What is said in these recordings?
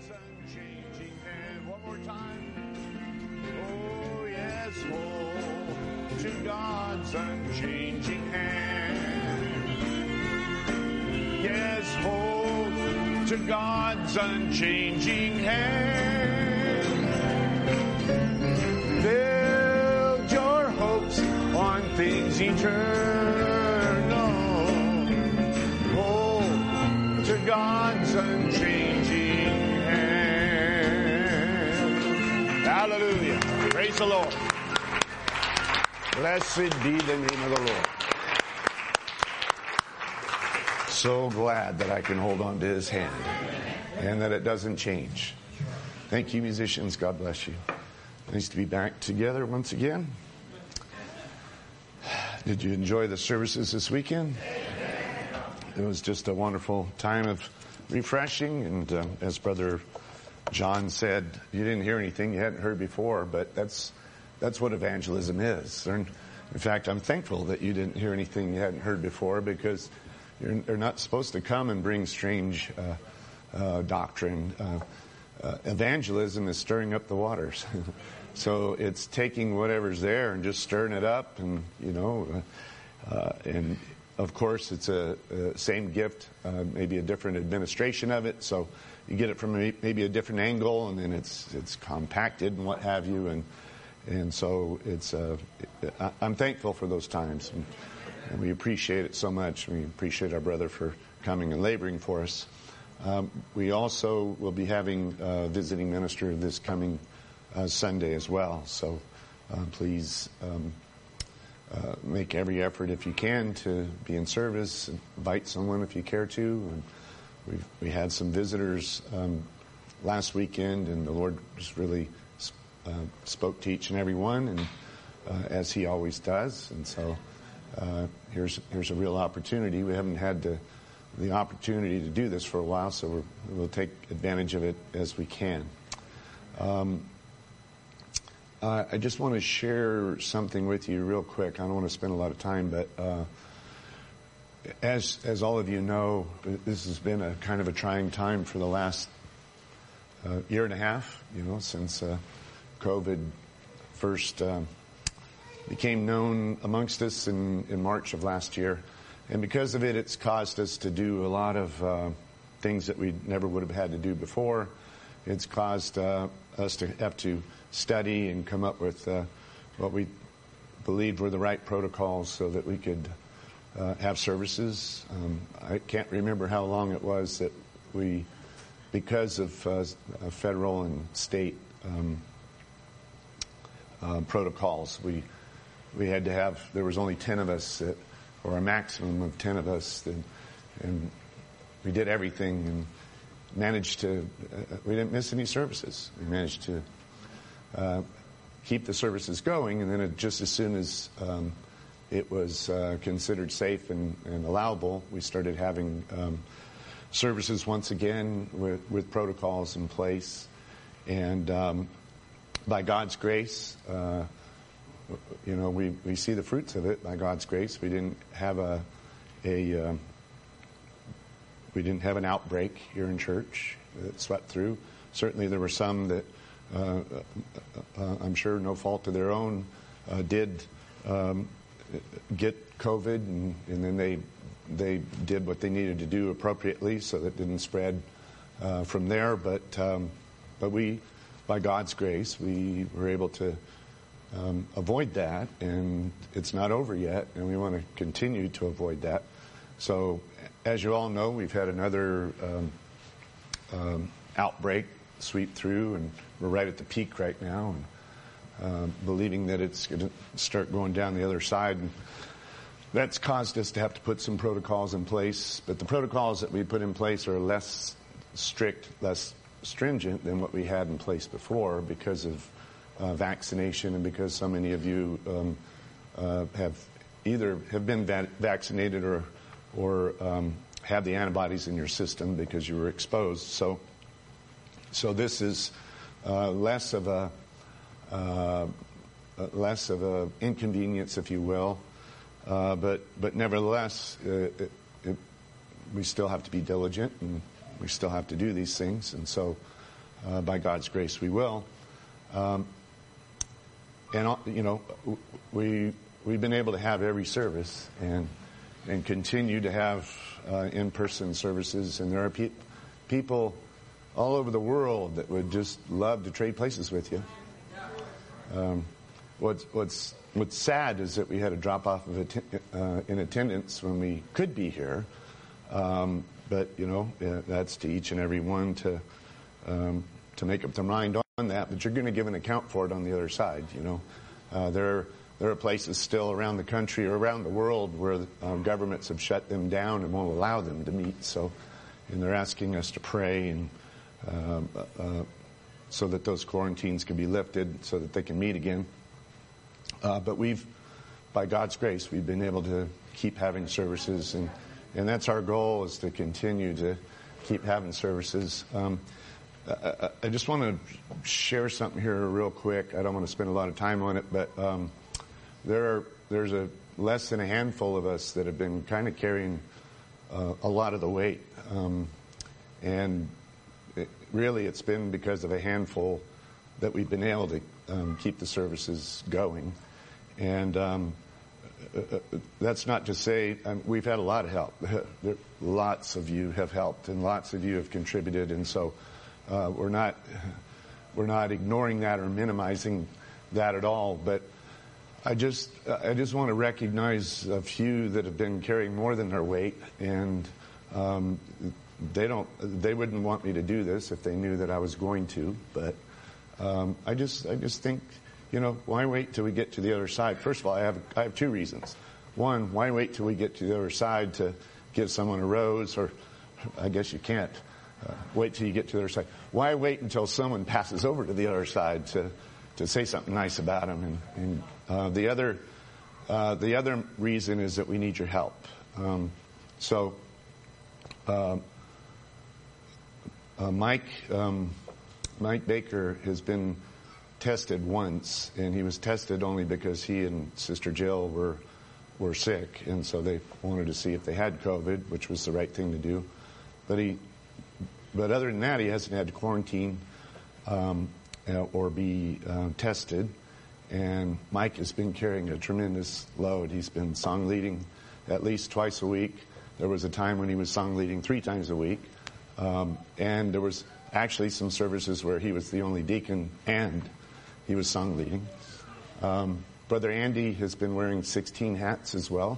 unchanging hand. One more time. Oh, yes, hold to God's unchanging hand. Yes, hold to God's unchanging hand. Build your hopes on things eternal. Hold to God's unchanging hand. Hallelujah. Praise the Lord. Blessed be the name of the Lord. So glad that I can hold on to His hand and that it doesn't change. Thank you, musicians. God bless you. Nice to be back together once again. Did you enjoy the services this weekend? It was just a wonderful time of refreshing, and as Brother John said, you didn't hear anything you hadn't heard before, but that's what evangelism is. In fact, I'm thankful that you didn't hear anything you hadn't heard before, because you're not supposed to come and bring strange doctrine. Evangelism is stirring up the waters. So it's taking whatever's there and just stirring it up, and and of course it's a same gift, maybe a different administration of it. So you get it from maybe a different angle, and then it's compacted and what have you, and so it's I'm thankful for those times, and we appreciate it so much. We appreciate our brother for coming and laboring for us. We also will be having a visiting minister this coming Sunday as well. So please make every effort if you can to be in service. Invite someone if you care to. And we had some visitors last weekend, and the Lord just really spoke to each and every one, and as He always does. And so here's a real opportunity. We haven't had the opportunity to do this for a while, so we'll take advantage of it as we can. I just want to share something with you real quick. I don't want to spend a lot of time, but as all of you know, this has been a kind of a trying time for the last year and a half, since COVID first became known amongst us in March of last year. And because of it, it's caused us to do a lot of things that we never would have had to do before. It's caused us to have to study and come up with what we believed were the right protocols so that we could have services. I can't remember how long it was that we, because of federal and state protocols, we had to have, there was only 10 of us, or a maximum of 10 of us, and we did everything and managed to, we didn't miss any services. We managed to keep the services going, and then just as soon as it was considered safe and allowable, we started having services once again with protocols in place. And by God's grace, we see the fruits of it. By God's grace, we didn't have an outbreak here in church that swept through. Certainly, there were some that I'm sure, no fault of their own, did get COVID, and then they did what they needed to do appropriately so that it didn't spread from there. But we, by God's grace, we were able to avoid that, and it's not over yet, and we want to continue to avoid that. So, as you all know, we've had another outbreak sweep through, and we're right at the peak right now, and believing that it's going to start going down the other side. And that's caused us to have to put some protocols in place, but the protocols that we put in place are less strict, less stringent than what we had in place before because of vaccination, and because so many of you have been vaccinated or have the antibodies in your system because you were exposed. So this is less of a inconvenience, if you will, but nevertheless, we still have to be diligent, and we still have to do these things. And so By God's grace, we will. And we've been able to have every service and continue to have in-person services, and there are people all over the world that would just love to trade places with you. What's sad is that we had a drop off of in attendance when we could be here, but that's to each and every one to make up their mind on that. But you're going to give an account for it on the other side. There are places still around the country or around the world where governments have shut them down and won't allow them to meet. And they're asking us to pray and so that those quarantines can be lifted, so that they can meet again. But by God's grace, we've been able to keep having services, and that's our goal, is to continue to keep having services. I just want to share something here real quick. I don't want to spend a lot of time on it, but there's less than a handful of us that have been kind of carrying a lot of the weight, and really it's been because of a handful that we've been able to keep the services going. And that's not to say we've had a lot of help. Lots of you have helped, and lots of you have contributed, and so we're not ignoring that or minimizing that at all. But I just want to recognize a few that have been carrying more than their weight, and they wouldn't want me to do this if they knew that I was going to. But I just think, why wait till we get to the other side? First of all, I have two reasons. One, why wait till we get to the other side to give someone a rose? Or I guess you can't wait till you get to the other side. Why wait until someone passes over to the other side to say something nice about them? And the other reason is that we need your help. Mike Baker has been tested once, and he was tested only because he and Sister Jill were sick, and so they wanted to see if they had COVID, which was the right thing to do. But other than that, he hasn't had to quarantine or be tested. And Mike has been carrying a tremendous load. He's been song leading at least twice a week. There was a time when he was song leading 3 times a week. And there was actually some services where he was the only deacon and he was song leading. Brother Andy has been wearing 16 hats as well.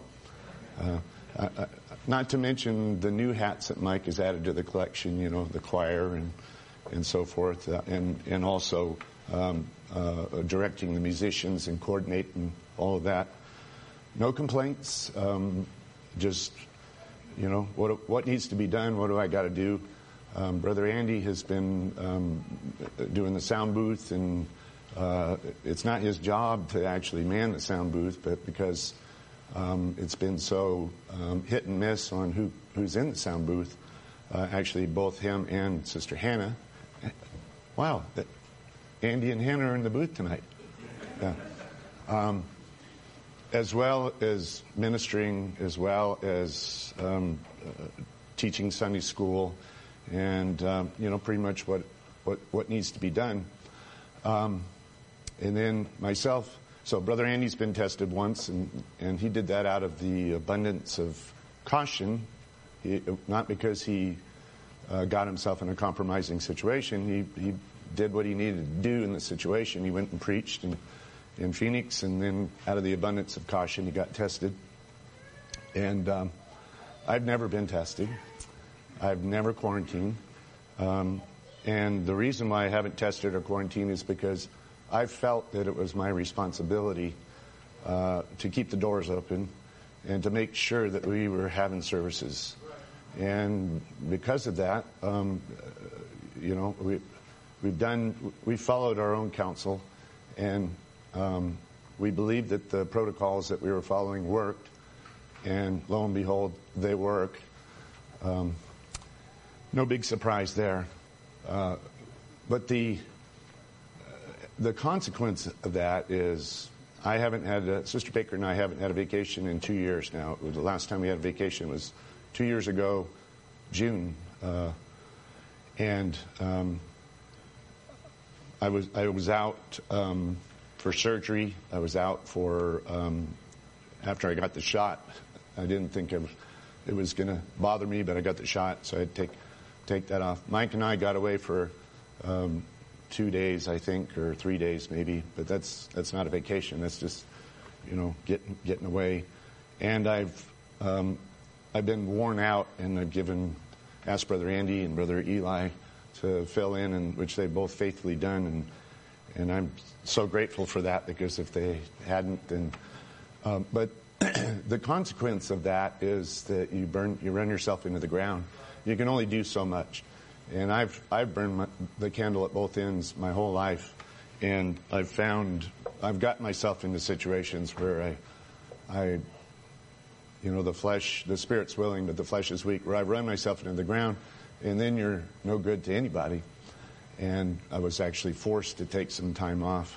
Not to mention the new hats that Mike has added to the collection, the choir and so forth, and also directing the musicians and coordinating all of that. No complaints, just, what needs to be done, what do I got to do? Brother Andy has been doing the sound booth, and it's not his job to actually man the sound booth, but because it's been so hit and miss on who's in the sound booth, actually both him and Sister Hannah. Wow, Andy and Hannah are in the booth tonight. Yeah. As well as ministering, as well as teaching Sunday school, and pretty much what needs to be done. And then myself. So Brother Andy's been tested once, and he did that out of the abundance of caution, not because he got himself in a compromising situation. He did what he needed to do in the situation. He went and preached in Phoenix, and then out of the abundance of caution, he got tested. And I've never been tested. I've never quarantined. And the reason why I haven't tested or quarantined is because I felt that it was my responsibility to keep the doors open and to make sure that we were having services. And because of that, we followed our own counsel, and we believed that the protocols that we were following worked, and lo and behold, they work. No big surprise there. But the consequence of that is Sister Baker and I haven't had a vacation in 2 years now. The last time we had a vacation was 2 years ago, June. And I was out for surgery. I was out for after I got the shot. I didn't think it was going to bother me, but I got the shot, so I had to take that off. Mike and I got away for 2 days, I think, or 3 days maybe. But that's not a vacation. That's just, getting away. And I've been worn out, and I've asked Brother Andy and Brother Eli to fill in, and which they've both faithfully done, and I'm so grateful for that, because if they hadn't, then but the consequence of that is that you run yourself into the ground. You can only do so much, and I've burned the candle at both ends my whole life, and I've gotten myself into situations where the spirit's willing, but the flesh is weak, where I've run myself into the ground, and then you're no good to anybody. And I was actually forced to take some time off.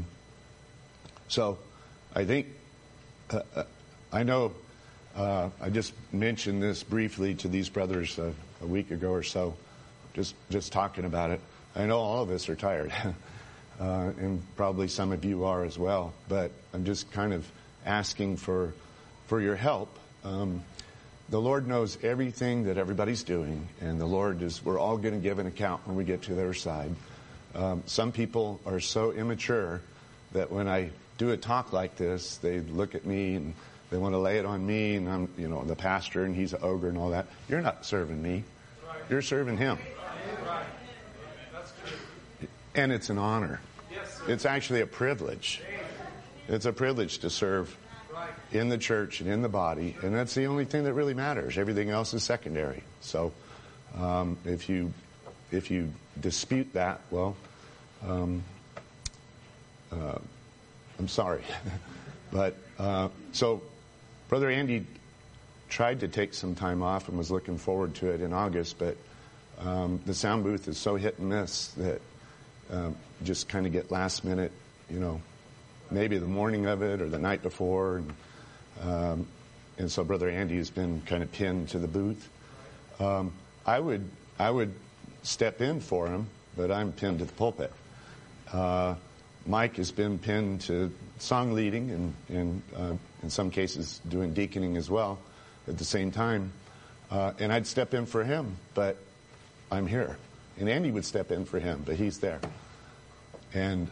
So I think, I know, I just mentioned this briefly to these brothers a week ago or so, just talking about it. I know all of us are tired, and probably some of you are as well, but I'm just kind of asking for your help. The Lord knows everything that everybody's doing, and we're all going to give an account when we get to the other side. Some people are so immature that when I do a talk like this, they look at me and they want to lay it on me, and I'm, the pastor, and he's an ogre and all that. You're not serving me. You're serving him. And it's an honor. It's actually a privilege. It's a privilege to serve in the church and in the body, and that's the only thing that really matters. Everything else is secondary. So if you dispute that, well, I'm sorry. But so Brother Andy tried to take some time off and was looking forward to it in August, but the sound booth is so hit and miss that just kind of get last minute, maybe the morning of it or the night before, and so Brother Andy has been kind of pinned to the booth. I would step in for him, but I'm pinned to the pulpit. Mike has been pinned to song leading and in some cases doing deaconing as well at the same time. And I'd step in for him, but I'm here. And Andy would step in for him, but he's there. And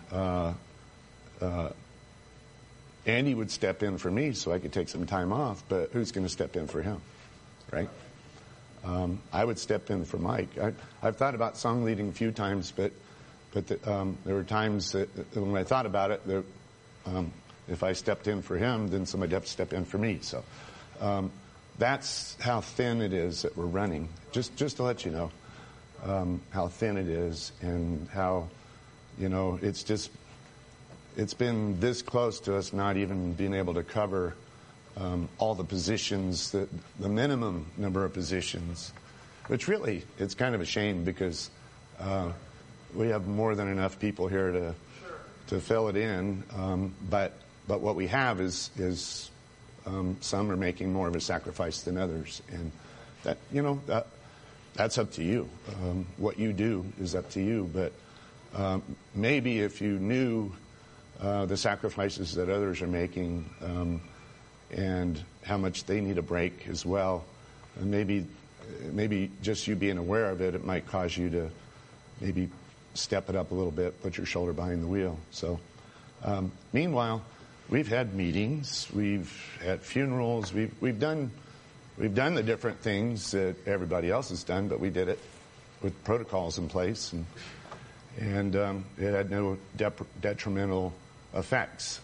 Andy would step in for me so I could take some time off, but who's going to step in for him, right? I would step in for Mike. I've thought about song leading a few times, but there were times that when I thought about it, if I stepped in for him, then somebody'd have to step in for me. So that's how thin it is that we're running. Just to let you know how thin it is, and how it's been this close to us not even being able to cover all the positions, the minimum number of positions, which really, it's kind of a shame, because we have more than enough people here to fill it in. But what we have is some are making more of a sacrifice than others, and that's up to you. What you do is up to you, but maybe if you knew the sacrifices that others are making, and how much they need a break as well, and maybe just you being aware of it, it might cause you to maybe step it up a little bit, put your shoulder behind the wheel. So meanwhile, we've had meetings, we've had funerals, we've done the different things that everybody else has done, but we did it with protocols in place, and it had no detrimental effects.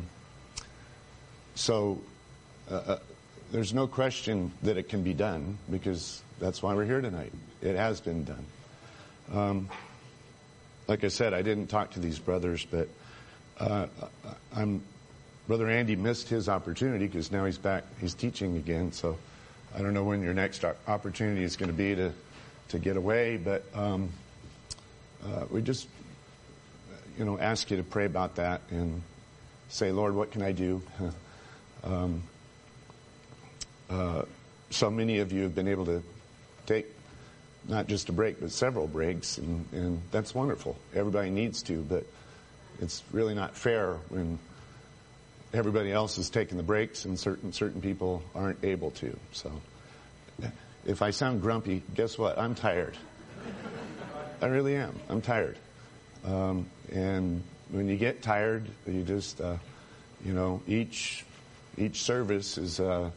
So there's no question that it can be done, because that's why we're here tonight. It has been done. Like I said, I didn't talk to these brothers, but Brother Andy missed his opportunity, because now he's back, he's teaching again. So I don't know when your next opportunity is going to be to get away, but we just ask you to pray about that and say, Lord, what can I do? So many of you have been able to take not just a break, but several breaks, and that's wonderful. Everybody needs to, but it's really not fair when everybody else is taking the breaks and certain people aren't able to. So if I sound grumpy, guess what? I'm tired. I really am. I'm tired. And when you get tired, you just, each service is,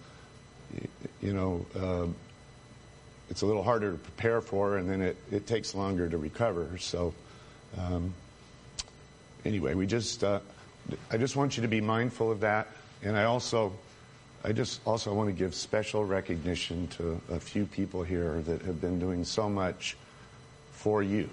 it's a little harder to prepare for, and then it takes longer to recover. So, anyway, I just want you to be mindful of that. And I just also want to give special recognition to a few people here that have been doing so much for you.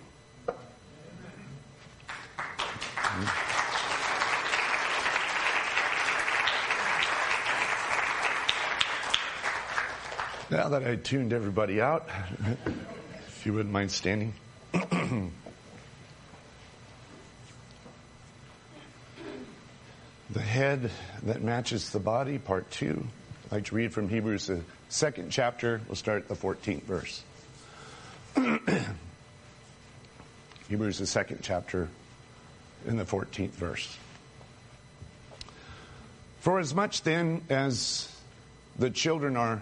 Now that I tuned everybody out, if you wouldn't mind standing. The head that matches the body, part 2. I'd like to read from Hebrews, the 2nd chapter. We'll start at the 14th verse. Hebrews, the 2nd chapter, in the 14th verse. For as much then as the children are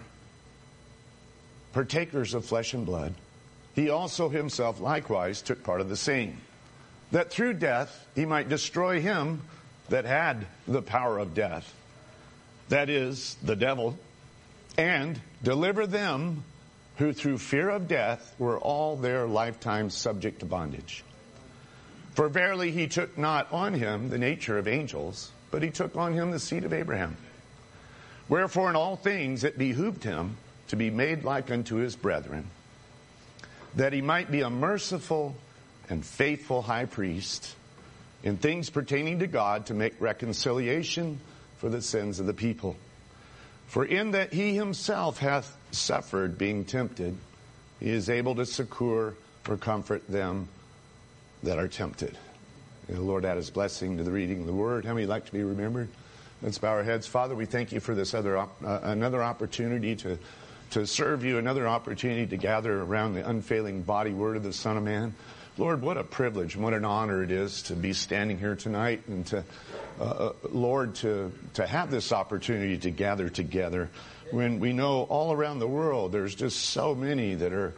partakers of flesh and blood, he also himself likewise took part of the same, that through death he might destroy him that had the power of death, that is, the devil, and deliver them who through fear of death were all their lifetime subject to bondage. For verily he took not on him the nature of angels, but he took on him the seed of Abraham. Wherefore in all things it behooved him to be made like unto his brethren, that he might be a merciful and faithful high priest in things pertaining to God, to make reconciliation for the sins of the people. For in that he himself hath suffered being tempted, he is able to succor or comfort them that are tempted. May the Lord add his blessing to the reading of the word. How many like to be remembered? Let's bow our heads. Father, we thank you for this another opportunity to serve you, another opportunity to gather around the unfailing body word of the Son of Man. Lord, what a privilege and what an honor it is to be standing here tonight and to, Lord, to have this opportunity to gather together when we know all around the world there's just so many that are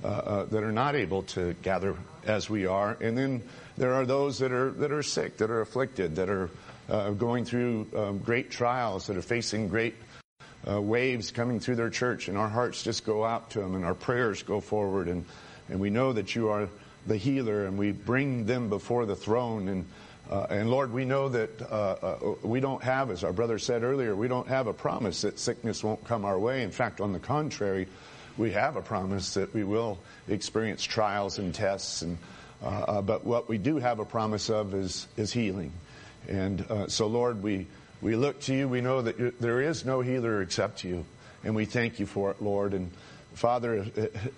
not able to gather as we are. And then there are those that are sick, that are afflicted, that are going through great trials, that are facing great waves coming through their church, and our hearts just go out to them and our prayers go forward, and we know that you are the healer, and we bring them before the throne, and Lord, we know that we don't have, as our brother said earlier, we don't have a promise that sickness won't come our way. In fact, on the contrary, we have a promise that we will experience trials and tests, and but what we do have a promise of is healing. And so Lord, we look to you. We know that there is no healer except you, and we thank you for it, Lord. And Father,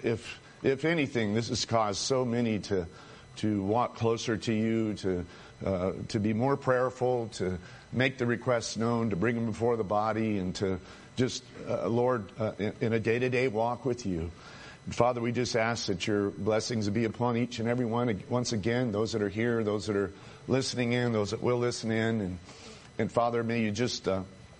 if anything, this has caused so many to walk closer to you, to be more prayerful, to make the requests known, to bring them before the body, and to just, Lord, in a day-to-day walk with you. And Father, we just ask that your blessings would be upon each and every one, once again, those that are here, those that are listening in, those that will listen in. And Father, may you just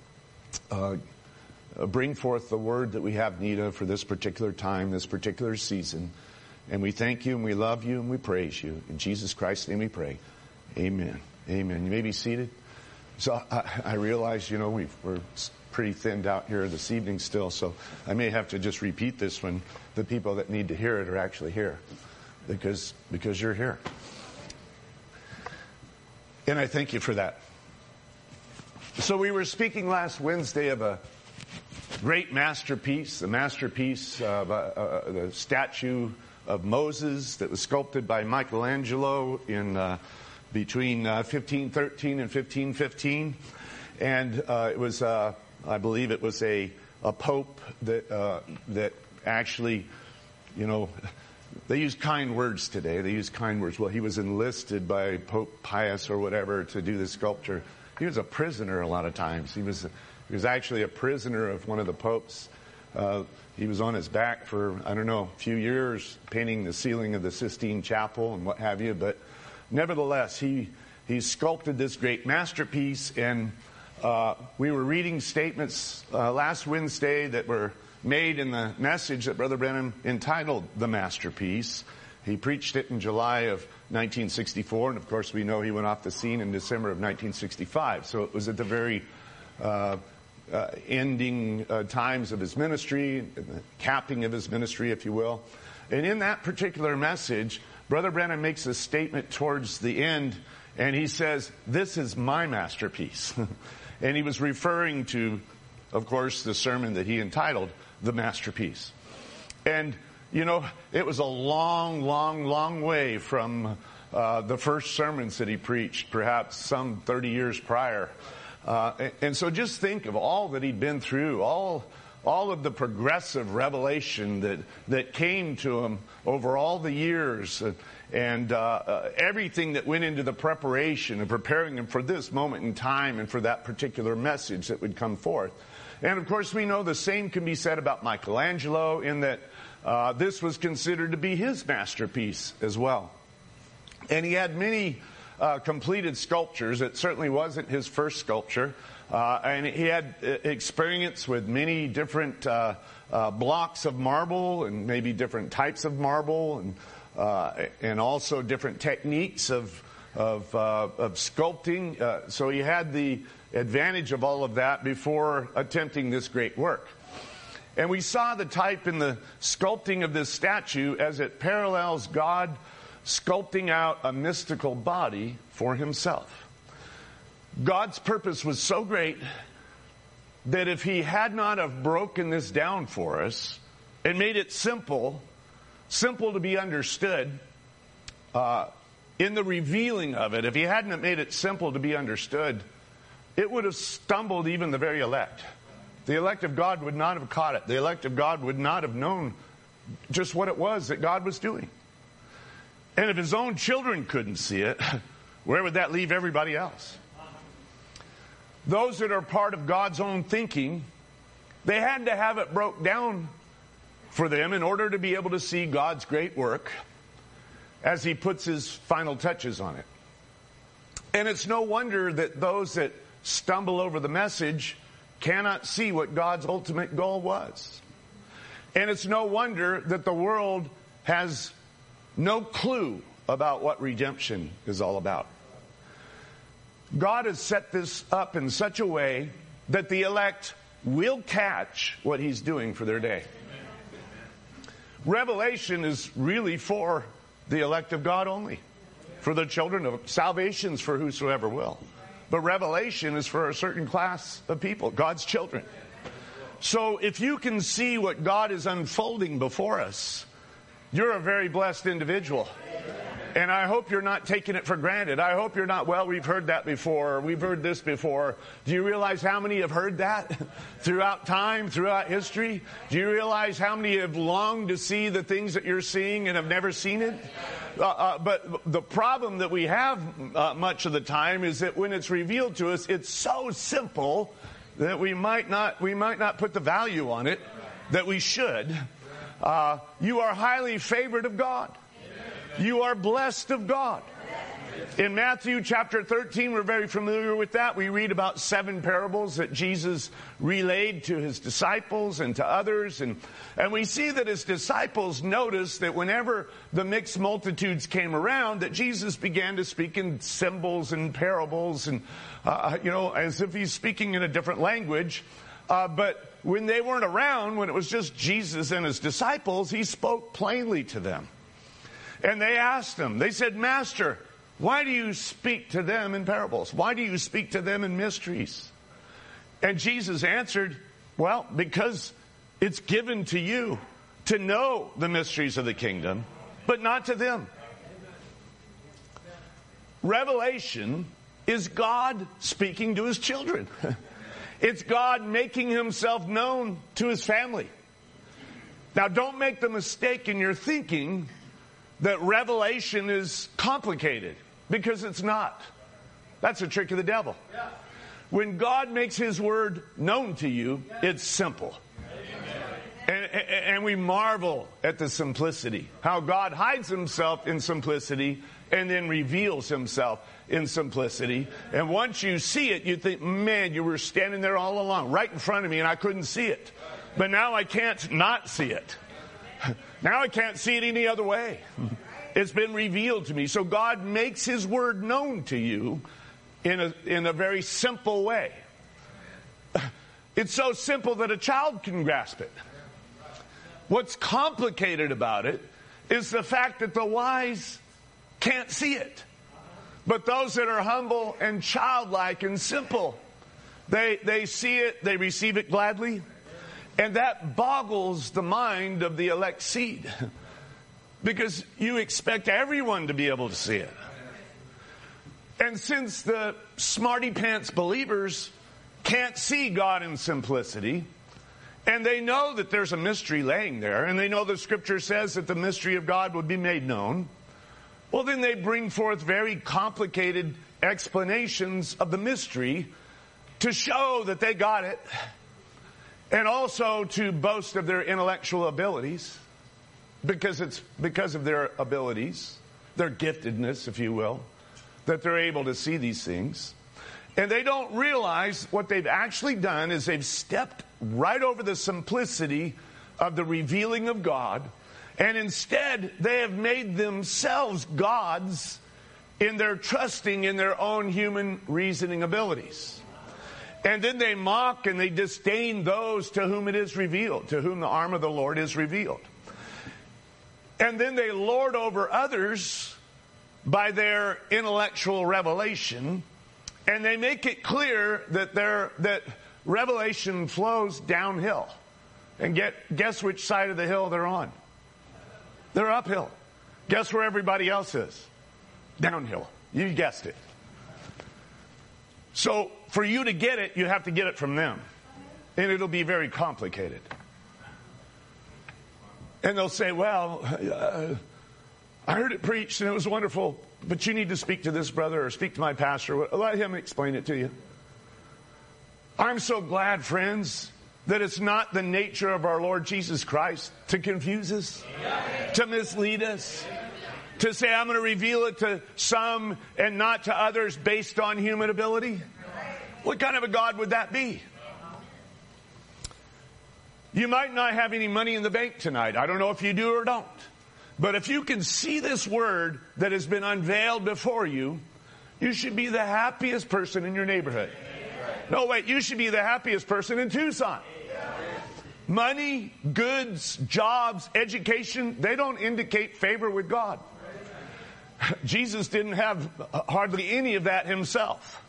bring forth the word that we have need of for this particular time, this particular season. And we thank you, and we love you, and we praise you. In Jesus Christ's name we pray. Amen. Amen. You may be seated. So I realize, we're pretty thinned out here this evening still, so I may have to just repeat this when the people that need to hear it are actually here, because you're here. And I thank you for that. So we were speaking last Wednesday of a great masterpiece, the masterpiece of the statue of Moses that was sculpted by Michelangelo in between 1513 and 1515. And it was, I believe it was a pope that actually, they use kind words today. They use kind words. Well, he was enlisted by Pope Pius or whatever to do the sculpture. He was a prisoner a lot of times. He was actually a prisoner of one of the popes He was on his back for, I don't know, a few years painting the ceiling of the Sistine Chapel and what have you. But nevertheless, he sculpted this great masterpiece. And we were reading statements last Wednesday that were made in the message that Brother Branham entitled The Masterpiece. He preached it in July of 1964. And of course, we know he went off the scene in December of 1965. So it was at the very ending times of his ministry, the capping of his ministry, if you will. And in that particular message, Brother Branham makes a statement towards the end, and he says, "This is my masterpiece." And he was referring to, of course, the sermon that he entitled The Masterpiece. And, you know, it was a long, long, long way from the first sermons that he preached, perhaps some 30 years prior. And so just think of all that he'd been through, all of the progressive revelation that came to him over all the years, and everything that went into the preparation and preparing him for this moment in time and for that particular message that would come forth. And of course, we know the same can be said about Michelangelo, in that this was considered to be his masterpiece as well. And he had many completed sculptures. It certainly wasn't his first sculpture. And he had experience with many different blocks of marble, and maybe different types of marble, and also different techniques of sculpting. So he had the advantage of all of that before attempting this great work. And we saw the type in the sculpting of this statue as it parallels God sculpting out a mystical body for himself. God's purpose was so great that if he had not have broken this down for us and made it simple to be understood, in the revealing of it, if he hadn't have made it simple to be understood, it would have stumbled even the very elect. The elect of God would not have caught it. The elect of God would not have known just what it was that God was doing. And if his own children couldn't see it, where would that leave everybody else? Those that are part of God's own thinking, they had to have it broke down for them in order to be able to see God's great work as he puts his final touches on it. And it's no wonder that those that stumble over the message cannot see what God's ultimate goal was. And it's no wonder that the world has no clue about what redemption is all about. God has set this up in such a way that the elect will catch what he's doing for their day. Revelation is really for the elect of God only, for the children of salvation's for whosoever will. But revelation is for a certain class of people, God's children. So if you can see what God is unfolding before us, you're a very blessed individual. And I hope you're not taking it for granted. I hope you're not, well, we've heard that before, or we've heard this before. Do you realize how many have heard that throughout time, throughout history? Do you realize how many have longed to see the things that you're seeing and have never seen it? But the problem that we have much of the time is that when it's revealed to us, it's so simple that we might not put the value on it that we should. You are highly favored of God. You are blessed of God. In Matthew chapter 13, we're very familiar with that. We read about 7 parables that Jesus relayed to his disciples and to others. And we see that his disciples noticed that whenever the mixed multitudes came around, that Jesus began to speak in symbols and parables and, as if he's speaking in a different language. But when they weren't around, when it was just Jesus and his disciples, he spoke plainly to them. And they asked him, they said, "Master, why do you speak to them in parables? Why do you speak to them in mysteries?" And Jesus answered, "Well, because it's given to you to know the mysteries of the kingdom, but not to them." Revelation is God speaking to his children. It's God making himself known to his family. Now, don't make the mistake in your thinking that revelation is complicated, because it's not. That's a trick of the devil. When God makes his word known to you, it's simple. And we marvel at the simplicity, how God hides himself in simplicity and then reveals himself in simplicity. And once you see it, you think, man, you were standing there all along, right in front of me, and I couldn't see it. But now I can't not see it. Now I can't see it any other way. It's been revealed to me. So God makes his word known to you in a very simple way. It's so simple that a child can grasp it. What's complicated about it is the fact that the wise can't see it. But those that are humble and childlike and simple, they see it, they receive it gladly. And that boggles the mind of the elect seed. Because you expect everyone to be able to see it. And since the smarty pants believers can't see God in simplicity, and they know that there's a mystery laying there, and they know the scripture says that the mystery of God would be made known, well, then they bring forth very complicated explanations of the mystery to show that they got it, and also to boast of their intellectual abilities, because it's because of their abilities, their giftedness, if you will, that they're able to see these things. And they don't realize what they've actually done is they've stepped right over the simplicity of the revealing of God, and instead they have made themselves gods in their trusting in their own human reasoning abilities. And then they mock and they disdain those to whom it is revealed, to whom the arm of the Lord is revealed. And then they lord over others by their intellectual revelation, and they make it clear that revelation flows downhill. And guess which side of the hill they're on? They're uphill. Guess where everybody else is? Downhill. You guessed it. So for you to get it, you have to get it from them. And it'll be very complicated. And they'll say, well, I heard it preached and it was wonderful, but you need to speak to this brother or speak to my pastor. Let him explain it to you. I'm so glad, friends, that it's not the nature of our Lord Jesus Christ to confuse us, to mislead us, to say I'm going to reveal it to some and not to others based on human ability. What kind of a God would that be? You might not have any money in the bank tonight. I don't know if you do or don't. But if you can see this word that has been unveiled before you, you should be the happiest person in your neighborhood. No, wait, you should be the happiest person in Tucson. Money, goods, jobs, education, they don't indicate favor with God. Jesus didn't have hardly any of that himself.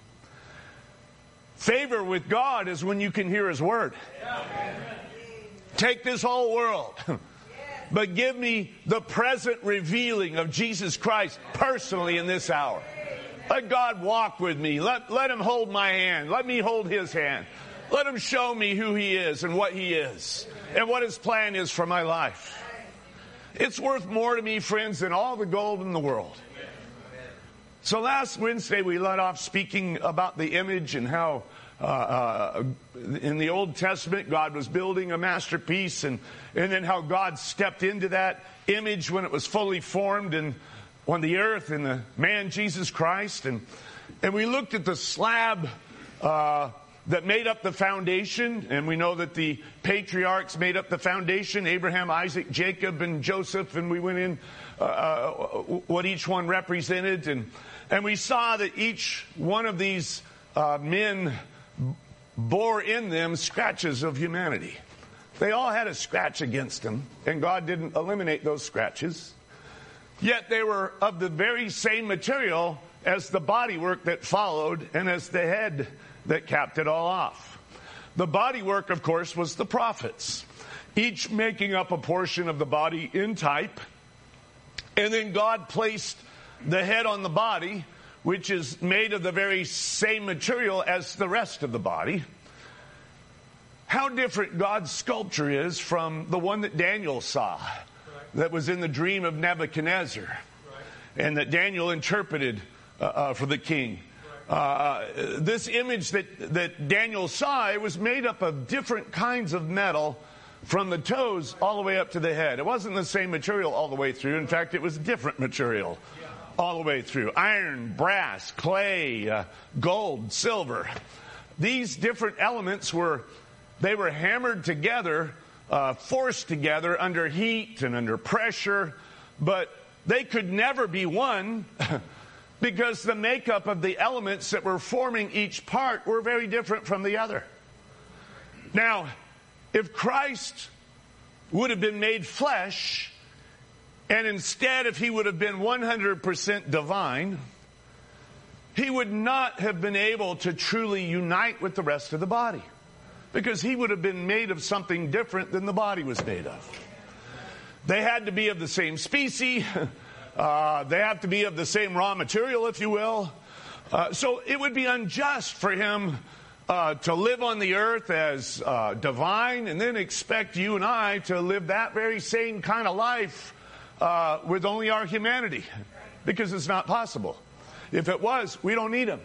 Favor with God is when you can hear his word. Take this whole world, but give me the present revealing of Jesus Christ personally in this hour. Let God walk with me. Let him hold my hand. Let me hold his hand. Let him show me who he is and what he is and what his plan is for my life. It's worth more to me, friends, than all the gold in the world. So last Wednesday we let off speaking about the image and how in the Old Testament God was building a masterpiece, and then how God stepped into that image when it was fully formed and on the earth in the man Jesus Christ. And we looked at the slab that made up the foundation, and we know that the patriarchs made up the foundation, Abraham, Isaac, Jacob, and Joseph, and we went in what each one represented, and we saw that each one of these men bore in them scratches of humanity. They all had a scratch against them, and God didn't eliminate those scratches. Yet they were of the very same material as the bodywork that followed and as the head that capped it all off. The bodywork, of course, was the prophets, each making up a portion of the body in type. And then God placed the head on the body, which is made of the very same material as the rest of the body. How different God's sculpture is from the one that Daniel saw, that was in the dream of Nebuchadnezzar, and that Daniel interpreted for the king. This image that Daniel saw, it was made up of different kinds of metal from the toes all the way up to the head. It wasn't the same material all the way through. In fact, it was different material all the way through. Iron, brass, clay, gold, silver. These different elements were hammered together, forced together under heat and under pressure, but they could never be one because the makeup of the elements that were forming each part were very different from the other. Now, if Christ would have been made flesh, and instead if he would have been 100% divine, he would not have been able to truly unite with the rest of the body, because he would have been made of something different than the body was made of. They had to be of the same species. They have to be of the same raw material, if you will. So it would be unjust for him to live on the earth as divine and then expect you and I to live that very same kind of life with only our humanity, because it's not possible. If it was, we don't need him.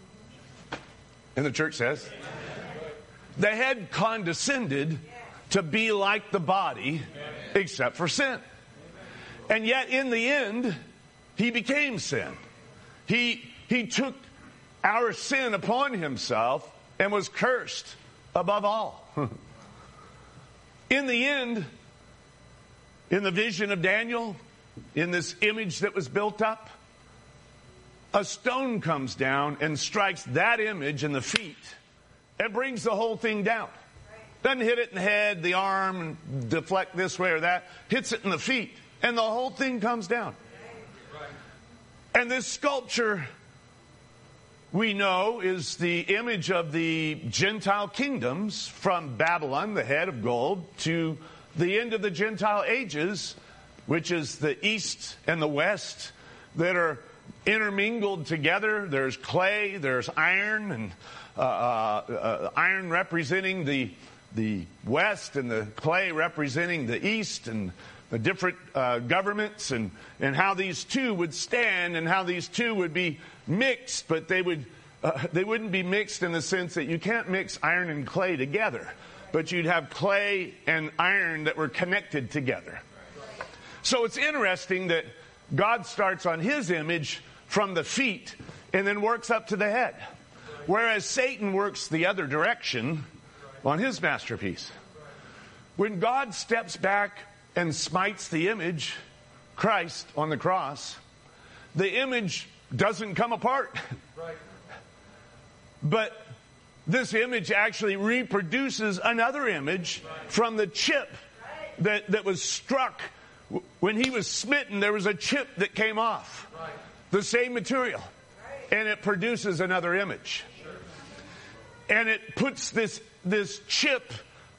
And the church says, the head condescended to be like the body, except for sin. And yet in the end, he became sin. He took our sin upon himself and was cursed above all. In the end, in the vision of Daniel, in this image that was built up, a stone comes down and strikes that image in the feet and brings the whole thing down. Doesn't hit it in the head, the arm, and deflect this way or that. Hits it in the feet, and the whole thing comes down. And this sculpture, we know, is the image of the Gentile kingdoms from Babylon, the head of gold, to the end of the Gentile ages, which is the East and the West, that are intermingled together. There's clay, there's iron, and iron representing the West and the clay representing the East, and the different governments, and how these two would stand and how these two would be mixed, but they wouldn't be mixed in the sense that you can't mix iron and clay together, but you'd have clay and iron that were connected together. So it's interesting that God starts on his image from the feet and then works up to the head, whereas Satan works the other direction on his masterpiece. When God steps back and smites the image, Christ on the cross, the image doesn't come apart. But this image actually reproduces another image from the chip that was struck. When he was smitten, there was a chip that came off. The same material. And it produces another image. And it puts this chip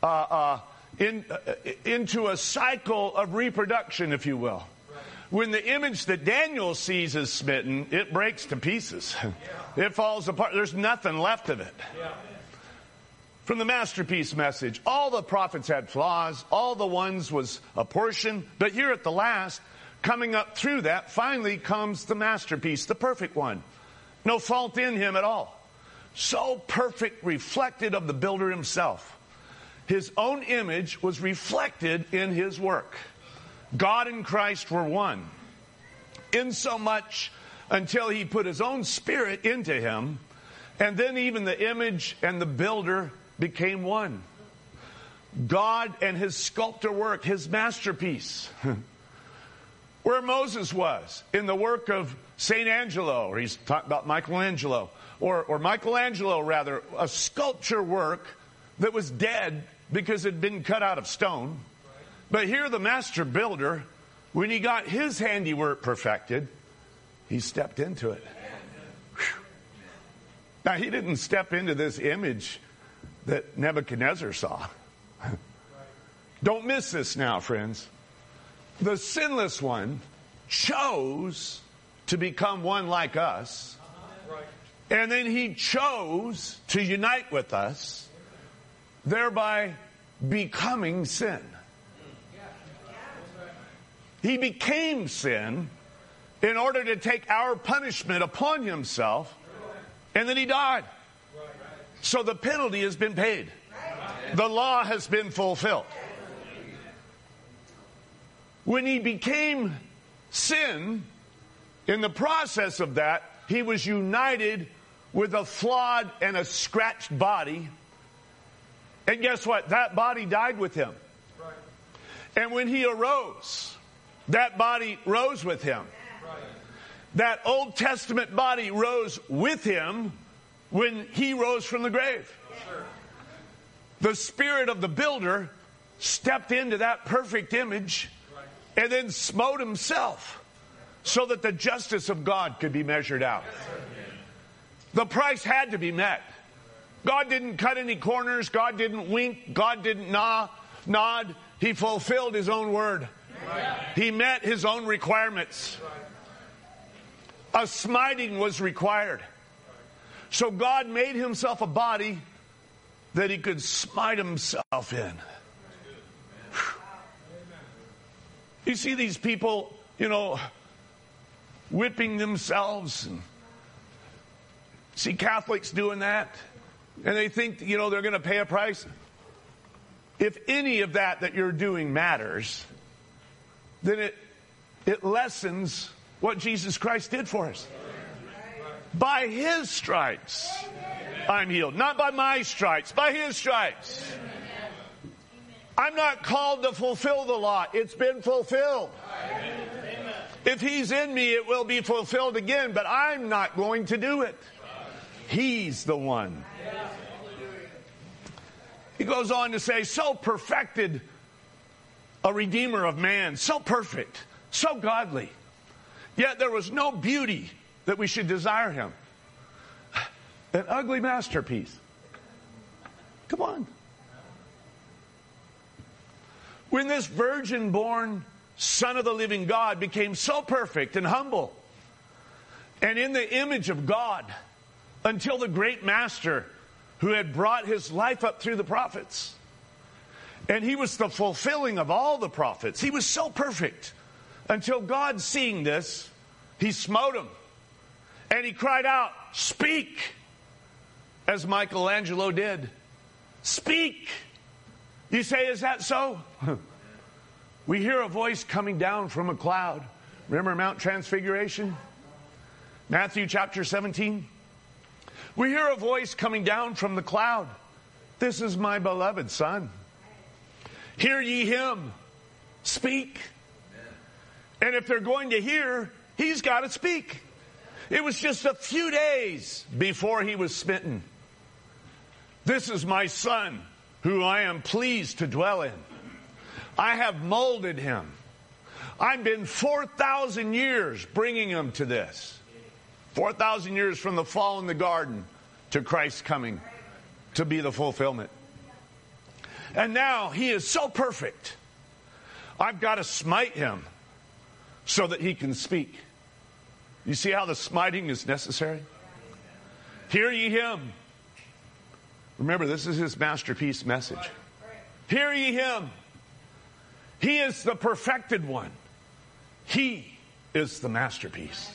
into a cycle of reproduction, if you will. When the image that Daniel sees is smitten, it breaks to pieces. It falls apart. There's nothing left of it. From the masterpiece message, all the prophets had flaws. All the ones was a portion. But here at the last, coming up through that, finally comes the masterpiece, the perfect one. No fault in him at all. So perfect, reflected of the builder himself. His own image was reflected in his work. God and Christ were one. Insomuch until he put his own spirit into him, and then even the image and the builder became one. God and his sculptor work, his masterpiece. Where Moses was in the work of St. Angelo, or he's talking about Michelangelo, or Michelangelo rather, a sculpture work that was dead because it had been cut out of stone. But here the master builder, when he got his handiwork perfected, he stepped into it. Whew. Now, he didn't step into this image that Nebuchadnezzar saw. Don't miss this now, friends. The sinless one chose to become one like us, and then he chose to unite with us, thereby becoming sin. He became sin in order to take our punishment upon himself, and then he died. So the penalty has been paid. The law has been fulfilled. when he became sin, in the process of that, he was united with a flawed and a scratched body. And guess what? That body died with him. Right. And when he arose, that body rose with him. Right. That Old Testament body rose with him when he rose from the grave. Sure. The spirit of the builder stepped into that perfect image and then smote himself so that the justice of God could be measured out. The price had to be met. God didn't cut any corners. God didn't wink. God didn't nod. He fulfilled his own word. He met his own requirements. A smiting was required. So God made himself a body that he could smite himself in. You see these people, whipping themselves. And see Catholics doing that. And they think, they're going to pay a price. If any of that you're doing matters, then it lessens what Jesus Christ did for us. By his stripes, I'm healed. Not by my stripes, by his stripes. I'm not called to fulfill the law. It's been fulfilled. If he's in me, it will be fulfilled again, but I'm not going to do it. He's the one. He goes on to say, so perfected a redeemer of man, so perfect, so godly. Yet there was no beauty that we should desire him. An ugly masterpiece. Come on. When this virgin-born Son of the living God became so perfect and humble and in the image of God until the great master who had brought his life up through the prophets. And he was the fulfilling of all the prophets. He was so perfect until God, seeing this, he smote him. And he cried out, speak, as Michelangelo did. Speak. You say, is that so? We hear a voice coming down from a cloud. Remember Mount Transfiguration? Matthew chapter 17. We hear a voice coming down from the cloud. This is my beloved Son. Hear ye him. Speak. And if they're going to hear, he's got to speak. It was just a few days before he was smitten. This is my Son, who I am pleased to dwell in. I have molded him. I've been 4,000 years bringing him to this. 4,000 years from the fall in the garden to Christ's coming to be the fulfillment. And now he is so perfect. I've got to smite him so that he can speak. You see how the smiting is necessary? Hear ye him. Remember, this is his masterpiece message. Hear ye him. He is the perfected one. He is the masterpiece.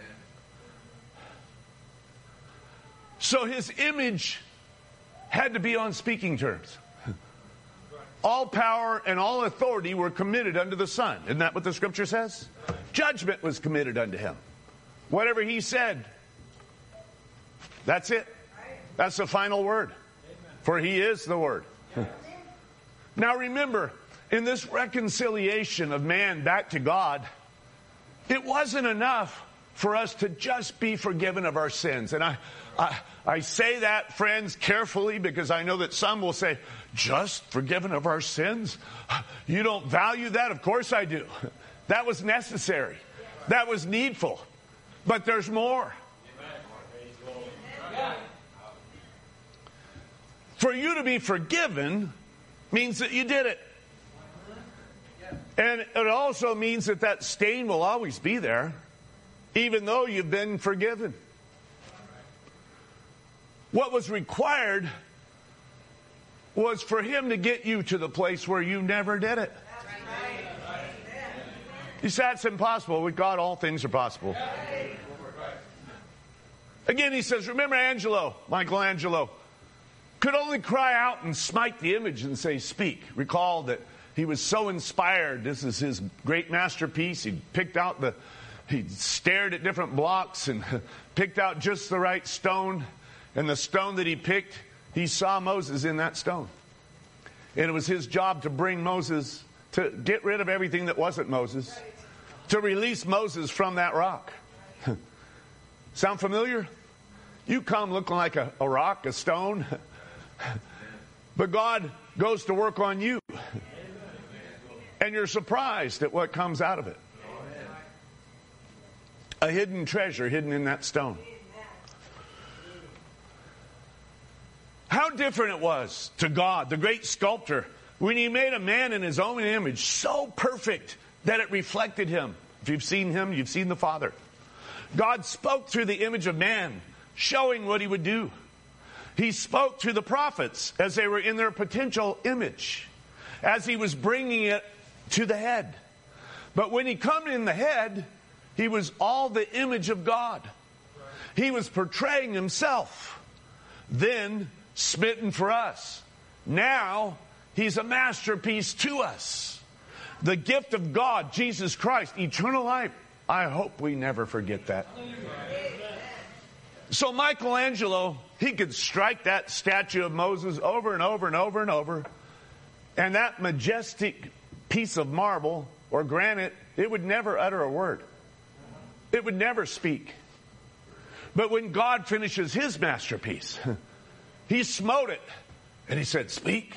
So his image had to be on speaking terms. All power and all authority were committed unto the Son. Isn't that what the scripture says? Judgment was committed unto him. Whatever he said, that's it. That's the final word. For he is the word. Now remember, in this reconciliation of man back to God, it wasn't enough for us to just be forgiven of our sins. And I say that, friends, carefully, because I know that some will say, just forgiven of our sins? You don't value that? Of course I do. That was necessary. That was needful. But there's more. For you to be forgiven means that you did it. And it also means that that stain will always be there, even though you've been forgiven. What was required was for him to get you to the place where you never did it. You say that's impossible. With God, all things are possible. Again, he says, remember Michelangelo, could only cry out and smite the image and say, speak. Recall that he was so inspired. This is his great masterpiece. He stared at different blocks and picked out just the right stone. And the stone that he picked, he saw Moses in that stone. And it was his job to bring Moses, to get rid of everything that wasn't Moses, to release Moses from that rock. Sound familiar? You come looking like a rock, a stone. But God goes to work on you. And you're surprised at what comes out of it. A hidden treasure hidden in that stone. How different it was to God, the great sculptor, when he made a man in his own image, so perfect that it reflected him. If you've seen him, you've seen the Father. God spoke through the image of man, showing what he would do. He spoke through the prophets as they were in their potential image, as he was bringing it to the head. But when he come in the head, he was all the image of God. He was portraying himself, then smitten for us. Now he's a masterpiece to us. The gift of God, Jesus Christ, eternal life. I hope we never forget that. So Michelangelo, he could strike that statue of Moses over and over and over and over. And that majestic piece of marble or granite, it would never utter a word. It would never speak. But when God finishes his masterpiece, he smote it and he said, speak.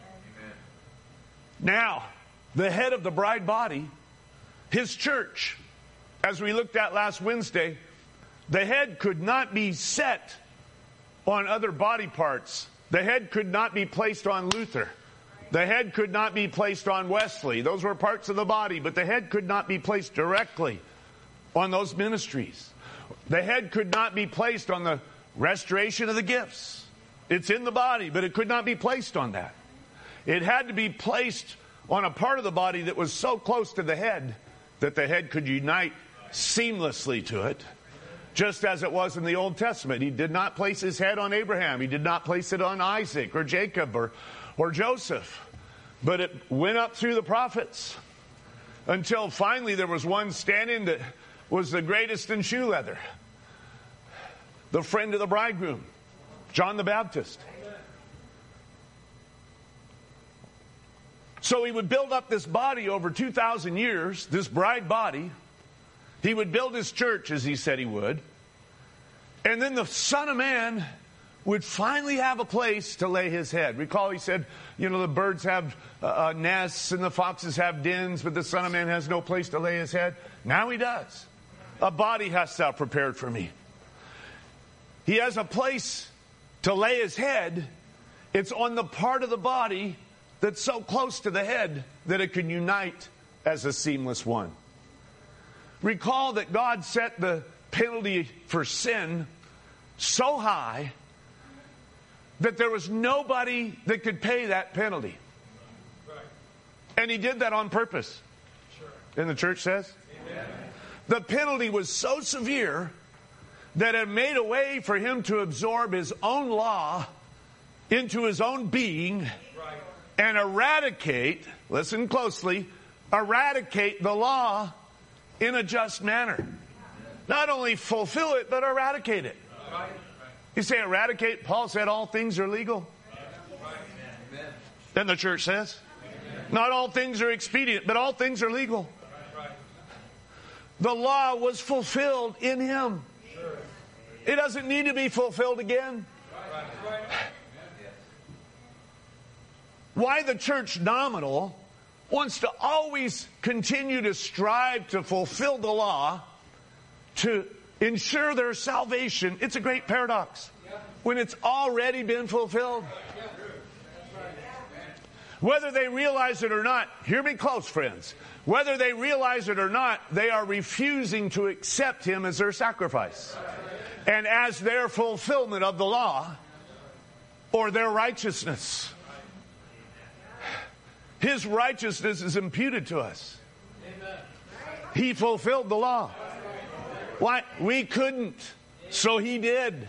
Now, the head of the bride body, his church, as we looked at last Wednesday, the head could not be set on other body parts. The head could not be placed on Luther. The head could not be placed on Wesley. Those were parts of the body, but the head could not be placed directly on those ministries. The head could not be placed on the restoration of the gifts. It's in the body, but it could not be placed on that. It had to be placed on a part of the body that was so close to the head that the head could unite seamlessly to it, just as it was in the Old Testament. He did not place his head on Abraham. He did not place it on Isaac or Jacob or Joseph. But it went up through the prophets until finally there was one standing that was the greatest in shoe leather. The friend of the bridegroom, John the Baptist. So he would build up this body over 2,000 years, this bride body. He would build his church as he said he would. And then the Son of Man would finally have a place to lay his head. Recall he said, the birds have nests and the foxes have dens, but the Son of Man has no place to lay his head. Now he does. A body hast thou prepared for me. He has a place to lay his head. It's on the part of the body that's so close to the head that it can unite as a seamless one. Recall that God set the penalty for sin so high that there was nobody that could pay that penalty. And he did that on purpose. And the church says? Amen. The penalty was so severe that it made a way for him to absorb his own law into his own being and eradicate, listen closely, eradicate the law in a just manner. Not only fulfill it, but eradicate it. You say eradicate, Paul said all things are legal. Then the church says, not all things are expedient, but all things are legal. The law was fulfilled in him. It doesn't need to be fulfilled again. Why the church nominal wants to always continue to strive to fulfill the law to ensure their salvation, it's a great paradox when it's already been fulfilled. Whether they realize it or not, hear me close, friends. Whether they realize it or not, they are refusing to accept him as their sacrifice and as their fulfillment of the law or their righteousness. His righteousness is imputed to us. He fulfilled the law. Why? We couldn't, so he did.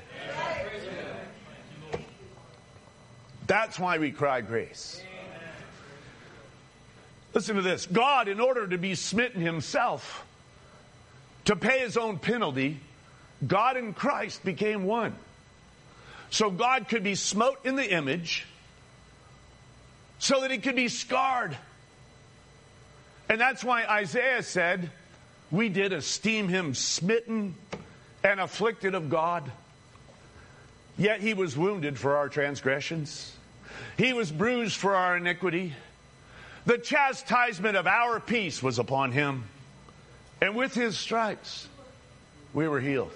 That's why we cry grace. Listen to this. God, in order to be smitten himself, to pay his own penalty, God and Christ became one. So God could be smote in the image so that he could be scarred. And that's why Isaiah said, we did esteem him smitten and afflicted of God. Yet he was wounded for our transgressions. He was bruised for our iniquity. The chastisement of our peace was upon him. And with his stripes, we were healed.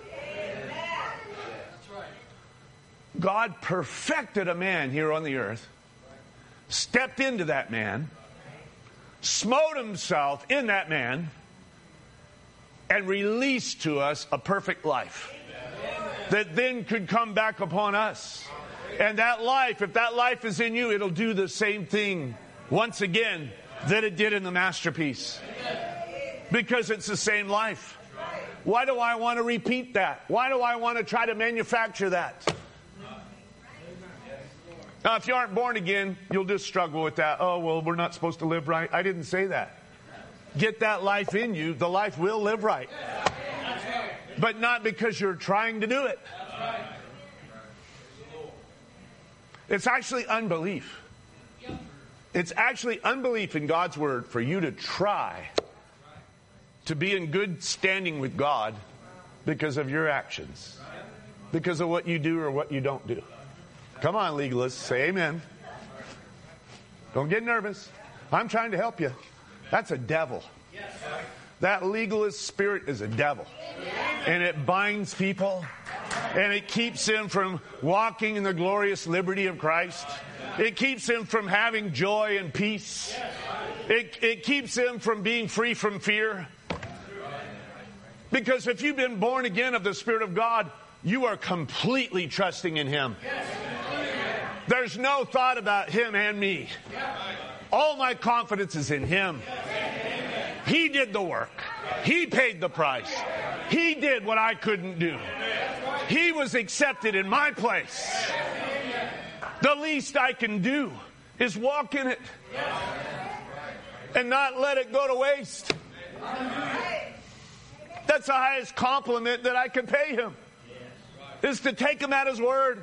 God perfected a man here on the earth, stepped into that man, smote himself in that man, and released to us a perfect life that then could come back upon us. And that life, if that life is in you, it'll do the same thing once again that it did in the masterpiece. Because it's the same life. Why do I want to repeat that? Why do I want to try to manufacture that? Now, if you aren't born again, you'll just struggle with that. Oh, well, we're not supposed to live right. I didn't say that. Get that life in you. The life will live right. But not because you're trying to do it. It's actually unbelief. It's actually unbelief in God's word for you to try to be in good standing with God because of your actions. Because of what you do or what you don't do. Come on, legalists. Say amen. Don't get nervous. I'm trying to help you. That's a devil. That legalist spirit is a devil. And it binds people. And it keeps them from walking in the glorious liberty of Christ. It keeps them from having joy and peace. It keeps them from being free from fear. Because if you've been born again of the Spirit of God, you are completely trusting in him. There's no thought about him and me. All my confidence is in him. He did the work. He paid the price. He did what I couldn't do. He was accepted in my place. The least I can do is walk in it and not let it go to waste. That's the highest compliment that I can pay him, is to take him at his word.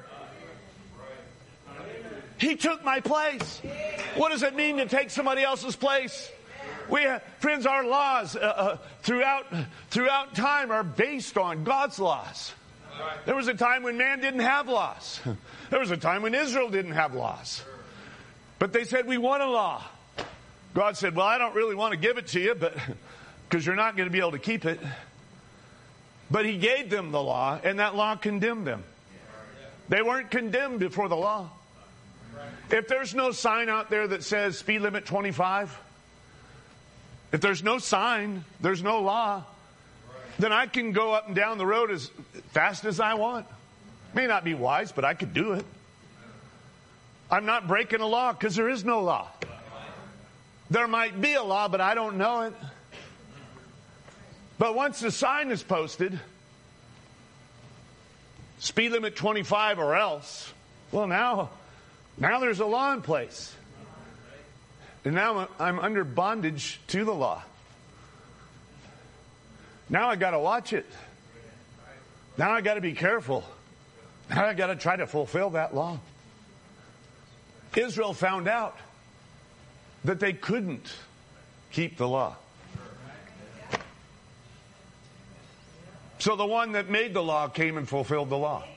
He took my place. What does it mean to take somebody else's place? Friends, our laws throughout time are based on God's laws. There was a time when man didn't have laws. There was a time when Israel didn't have laws. But they said, we want a law. God said, well, I don't really want to give it to you, but because you're not going to be able to keep it. But he gave them the law, and that law condemned them. They weren't condemned before the law. If there's no sign out there that says speed limit 25, if there's no sign, there's no law, then I can go up and down the road as fast as I want. May not be wise, but I could do it. I'm not breaking a law because there is no law. There might be a law, but I don't know it. But once the sign is posted, speed limit 25 or else, well, now there's a law in place. And now I'm under bondage to the law. Now I got to watch it. Now I got to be careful. Now I got to try to fulfill that law. Israel found out that they couldn't keep the law. So the one that made the law came and fulfilled the law.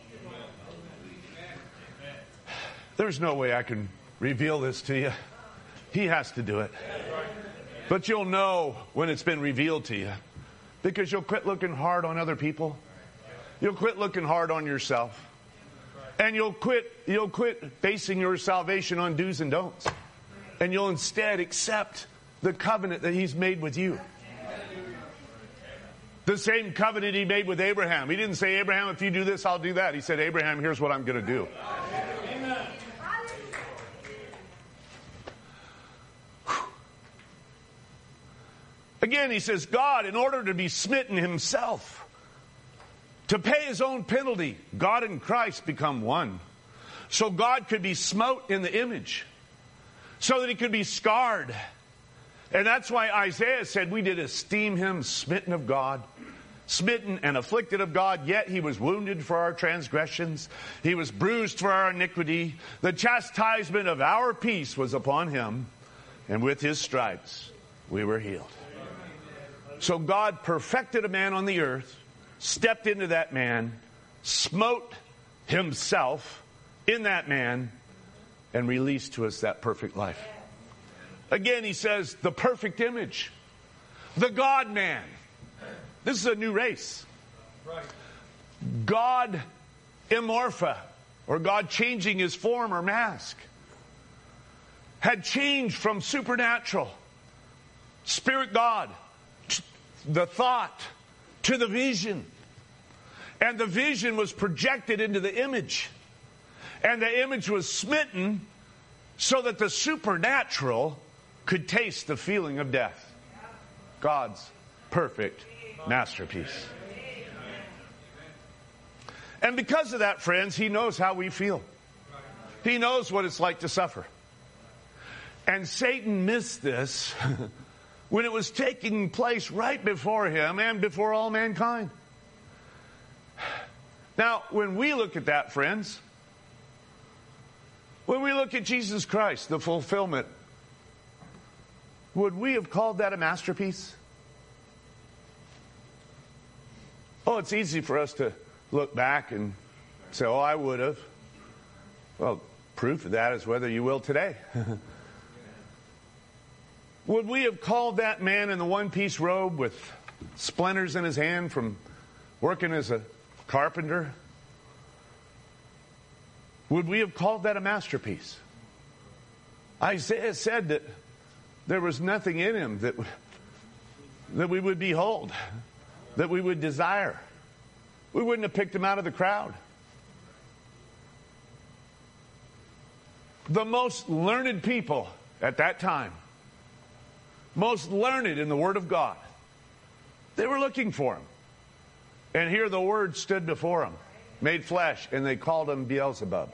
There's no way I can reveal this to you. He has to do it. But you'll know when it's been revealed to you. Because you'll quit looking hard on other people. You'll quit looking hard on yourself. And you'll quit basing your salvation on do's and don'ts. And you'll instead accept the covenant that he's made with you. The same covenant he made with Abraham. He didn't say, Abraham, if you do this, I'll do that. He said, Abraham, here's what I'm going to do. Again, he says, God, in order to be smitten himself, to pay his own penalty, God and Christ become one. So God could be smote in the image, so that he could be scarred, And that's why Isaiah said, we did esteem him smitten of God, smitten and afflicted of God, yet he was wounded for our transgressions. He was bruised for our iniquity. The chastisement of our peace was upon him, and with his stripes we were healed. So God perfected a man on the earth, stepped into that man, smote himself in that man, and released to us that perfect life. Again, he says, the perfect image, the God-man. This is a new race. Right. God Immorpha, or God changing his form or mask, had changed from supernatural, spirit God, the thought, to the vision. And the vision was projected into the image. And the image was smitten so that the supernatural could taste the feeling of death. God's perfect masterpiece. And because of that, friends, he knows how we feel. He knows what it's like to suffer. And Satan missed this when it was taking place right before him and before all mankind. Now, when we look at that, friends, when we look at Jesus Christ, the fulfillment, would we have called that a masterpiece? Oh, it's easy for us to look back and say, oh, I would have. Well, proof of that is whether you will today. Would we have called that man in the one-piece robe with splinters in his hand from working as a carpenter? Would we have called that a masterpiece? Isaiah said that there was nothing in him that we would behold, that we would desire. We wouldn't have picked him out of the crowd. The most learned people at that time, most learned in the Word of God, they were looking for him. And here the Word stood before him, made flesh, and they called him Beelzebub.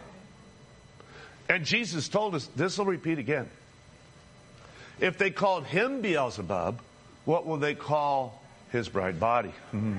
And Jesus told us, this will repeat again. If they called him Beelzebub, what will they call his bride body?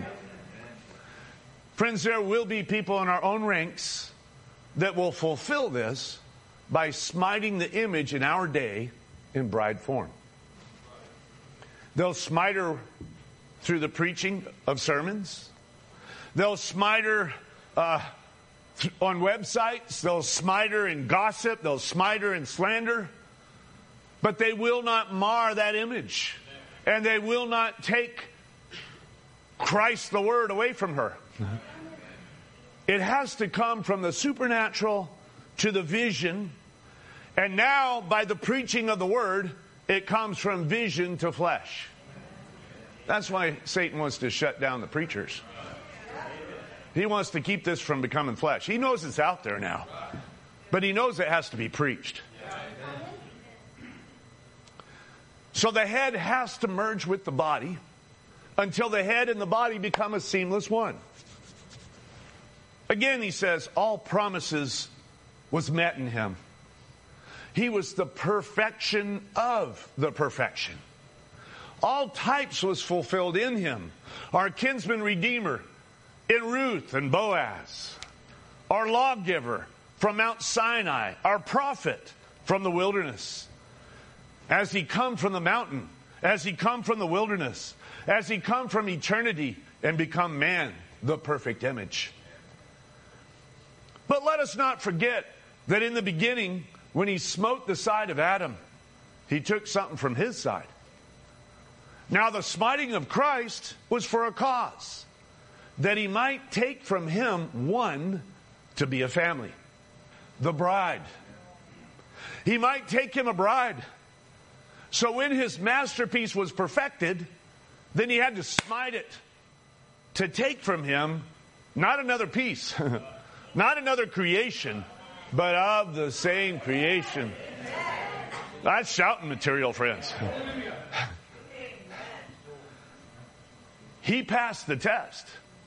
Friends, there will be people in our own ranks that will fulfill this by smiting the image in our day in bride form. They'll smite her through the preaching of sermons. They'll smite her on websites. They'll smite her in gossip. They'll smite her in slander. But they will not mar that image. And they will not take Christ the Word away from her. It has to come from the supernatural to the vision. And now, by the preaching of the Word, it comes from vision to flesh. That's why Satan wants to shut down the preachers. He wants to keep this from becoming flesh. He knows it's out there now. But he knows it has to be preached. So the head has to merge with the body until the head and the body become a seamless one. Again, he says, all promises was met in him. He was the perfection of the perfection. All types was fulfilled in him. Our kinsman redeemer in Ruth and Boaz. Our lawgiver from Mount Sinai. Our prophet from the wilderness. As he come from the mountain. As he come from the wilderness. As he come from eternity and become man, the perfect image. But let us not forget that in the beginning, when he smote the side of Adam, he took something from his side. Now the smiting of Christ was for a cause, that he might take from him one to be a family, the bride. He might take him a bride. So when his masterpiece was perfected, then he had to smite it to take from him not another piece, not another creation, but of the same creation. That's shouting material, friends. He passed the test.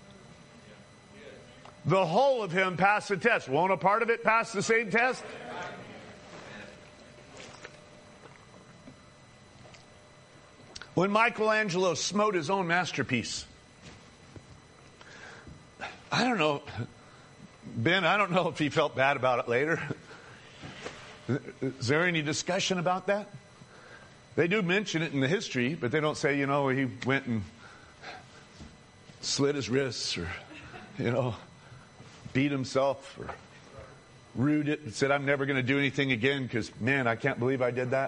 The whole of him passed the test. Won't a part of it pass the same test? When Michelangelo smote his own masterpiece, I don't know, Ben, I don't know if he felt bad about it later. Is there any discussion about that? They do mention it in the history, but they don't say, he went and slit his wrists or, beat himself or rued it and said, I'm never going to do anything again because, man, I can't believe I did that.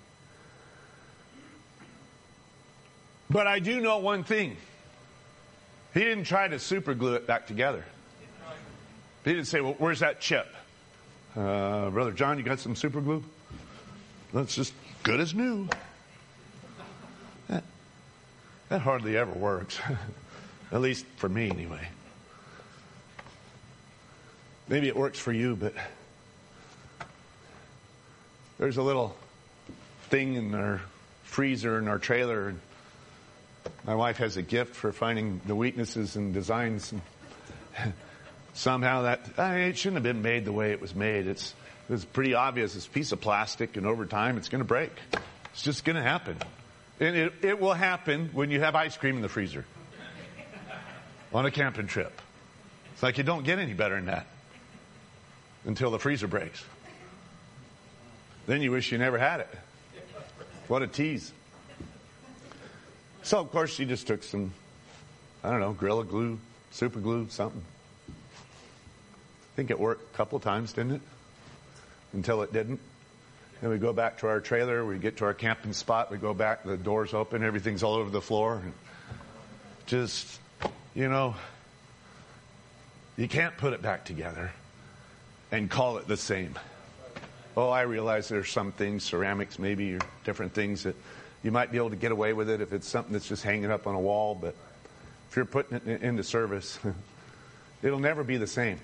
But I do know one thing. He didn't try to super glue it back together. He didn't say, well, where's that chip? Brother John, you got some super glue? That's just good as new. That hardly ever works. At least for me, anyway. Maybe it works for you, but there's a little thing in our freezer in our trailer. And my wife has a gift for finding the weaknesses in designs. And somehow it shouldn't have been made the way it was made. It's pretty obvious. It's a piece of plastic, and over time it's going to break. It's just going to happen. And it will happen when you have ice cream in the freezer on a camping trip. It's like you don't get any better than that until the freezer breaks. Then you wish you never had it. What a tease. So, of course, she just took some, Gorilla Glue, super glue, something. I think it worked a couple of times, didn't it? Until it didn't. Then we go back to our trailer, we get to our camping spot, we go back, the door's open, everything's all over the floor. And just, you can't put it back together and call it the same. Oh, I realize there's some things, ceramics maybe, or different things that you might be able to get away with it if it's something that's just hanging up on a wall, but if you're putting it into service, it'll never be the same.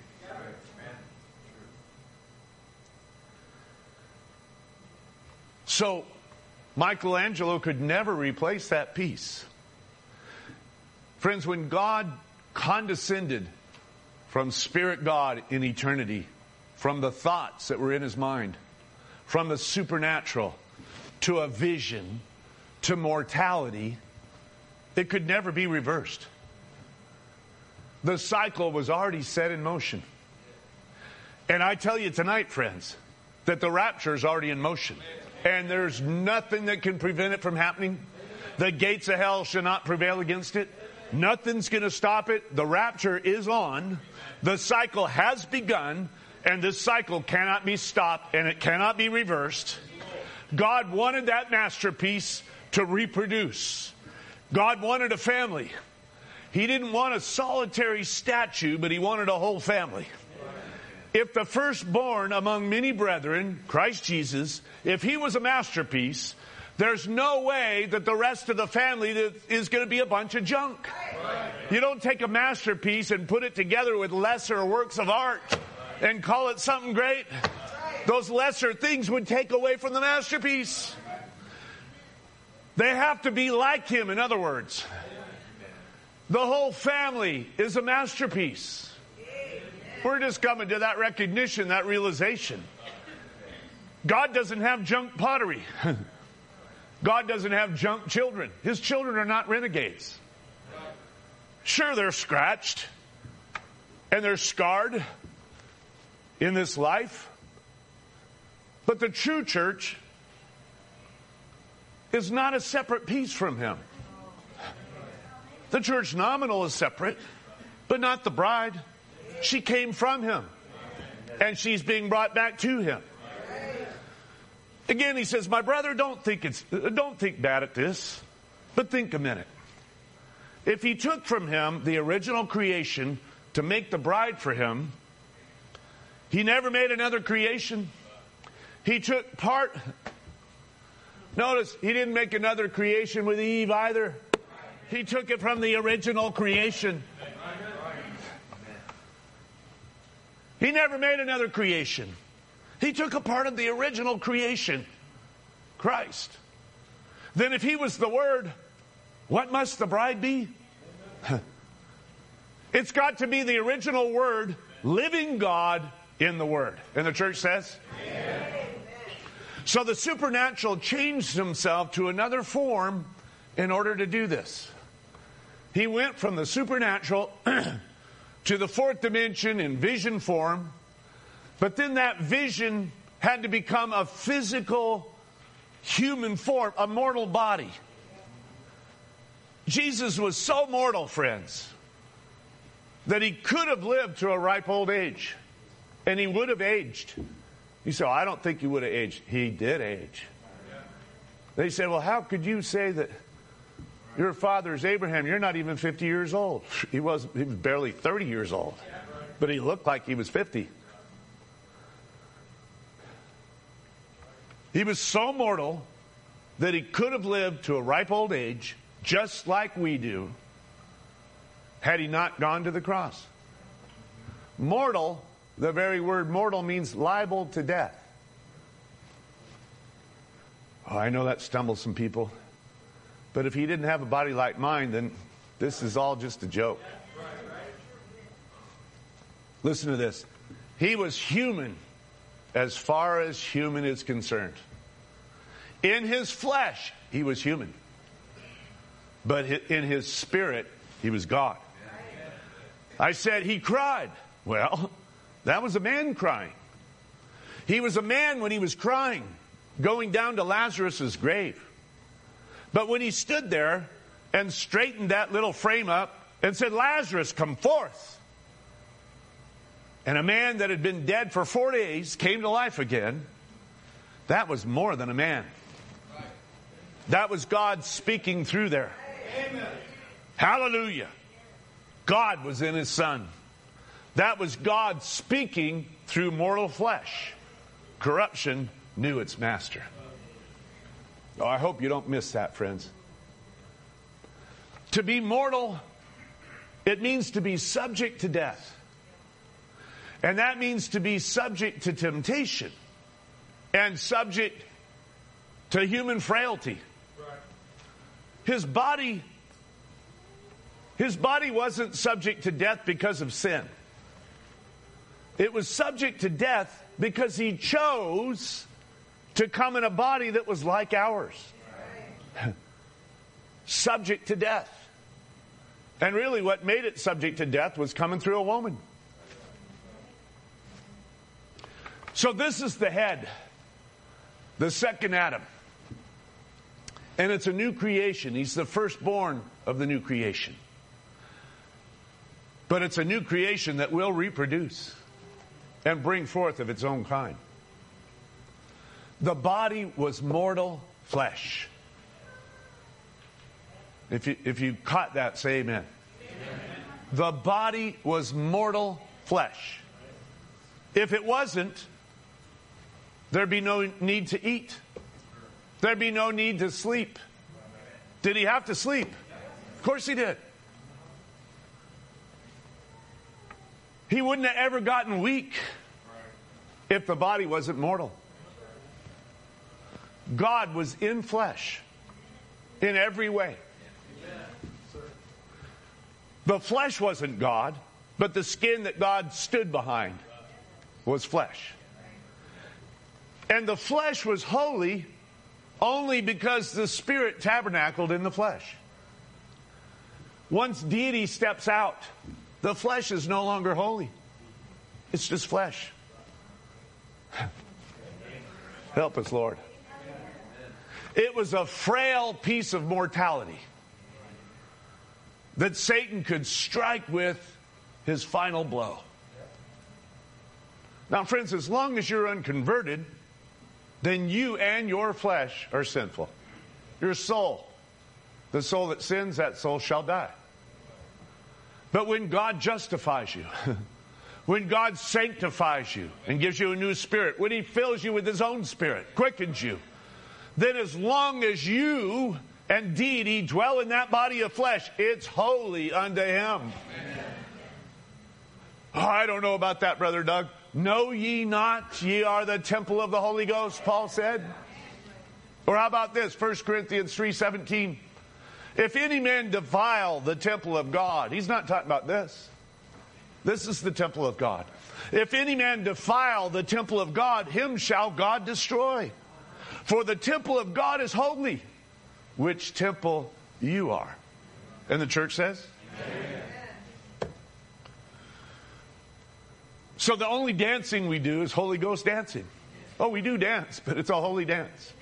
So, Michelangelo could never replace that piece. Friends, when God condescended from Spirit God in eternity, from the thoughts that were in his mind, from the supernatural to a vision, to mortality, it could never be reversed. The cycle was already set in motion. And I tell you tonight, friends, that the rapture is already in motion. And there's nothing that can prevent it from happening. The gates of hell shall not prevail against it. Nothing's going to stop it. The rapture is on. The cycle has begun. And this cycle cannot be stopped and it cannot be reversed. God wanted that masterpiece to reproduce. God wanted a family. He didn't want a solitary statue, but he wanted a whole family. If the firstborn among many brethren, Christ Jesus, if he was a masterpiece, there's no way that the rest of the family is going to be a bunch of junk. You don't take a masterpiece and put it together with lesser works of art and call it something great. Those lesser things would take away from the masterpiece. They have to be like him, in other words. The whole family is a masterpiece. We're just coming to that recognition, that realization. God doesn't have junk pottery. God doesn't have junk children. His children are not renegades. Sure, they're scratched and they're scarred in this life. But the true church is not a separate piece from him. The church nominal is separate, but not the bride. She came from him, and she's being brought back to him. Again, he says, my brother, don't think bad at this, but think a minute. If he took from him the original creation to make the bride for him, he never made another creation. He took part. Notice, he didn't make another creation with Eve either. He took it from the original creation. He never made another creation. He took a part of the original creation, Christ. Then if he was the Word, what must the bride be? It's got to be the original Word, living God in the Word. And the church says? Amen. So the supernatural changed himself to another form in order to do this. He went from the supernatural to the fourth dimension in vision form, but then that vision had to become a physical human form, a mortal body. Jesus was so mortal, friends, that he could have lived to a ripe old age, and he would have aged. You say, I don't think he would have aged. He did age. They said, well, how could you say that your father is Abraham? You're not even 50 years old. He was barely 30 years old, but he looked like he was 50. He was so mortal that he could have lived to a ripe old age, just like we do, had he not gone to the cross. Mortal, the very word mortal means liable to death. Oh, I know that stumbles some people. But if he didn't have a body like mine, then this is all just a joke. Listen to this. He was human as far as human is concerned. In his flesh, he was human. But in his spirit, he was God. I said he cried. Well, that was a man crying. He was a man when he was crying, going down to Lazarus' grave. But when he stood there and straightened that little frame up and said, Lazarus, come forth. And a man that had been dead for 4 days came to life again. That was more than a man. That was God speaking through there. Amen. Hallelujah. God was in his Son. That was God speaking through mortal flesh. Corruption knew its master. Oh, I hope you don't miss that, friends. To be mortal, it means to be subject to death. And that means to be subject to temptation and subject to human frailty. His body wasn't subject to death because of sin. It was subject to death because he chose to come in a body that was like ours. Subject to death. And really what made it subject to death was coming through a woman. So this is the head, the second Adam. And it's a new creation. He's the firstborn of the new creation. But it's a new creation that will reproduce and bring forth of its own kind. The body was mortal flesh. If you caught that, say amen. Amen. The body was mortal flesh. If it wasn't, there'd be no need to eat. There'd be no need to sleep. Did he have to sleep? Of course he did. He wouldn't have ever gotten weak if the body wasn't mortal. God was in flesh in every way. The flesh wasn't God, but the skin that God stood behind was flesh. And the flesh was holy only because the Spirit tabernacled in the flesh. Once deity steps out, the flesh is no longer holy. It's just flesh. Help us, Lord. It was a frail piece of mortality that Satan could strike with his final blow. Now, friends, as long as you're unconverted, then you and your flesh are sinful. Your soul, the soul that sins, that soul shall die. But when God justifies you, when God sanctifies you and gives you a new spirit, when he fills you with his own spirit, quickens you, then as long as you and deity dwell in that body of flesh, it's holy unto him. Oh, I don't know about that, Brother Doug. Know ye not ye are the temple of the Holy Ghost, Paul said. Or how about this, 1 Corinthians 3:17. If any man defile the temple of God, he's not talking about this. This is the temple of God. If any man defile the temple of God, him shall God destroy. For the temple of God is holy, which temple You are. And the church says? Amen. So the only dancing we do is Holy Ghost dancing. Oh, we do dance, but it's a holy dance.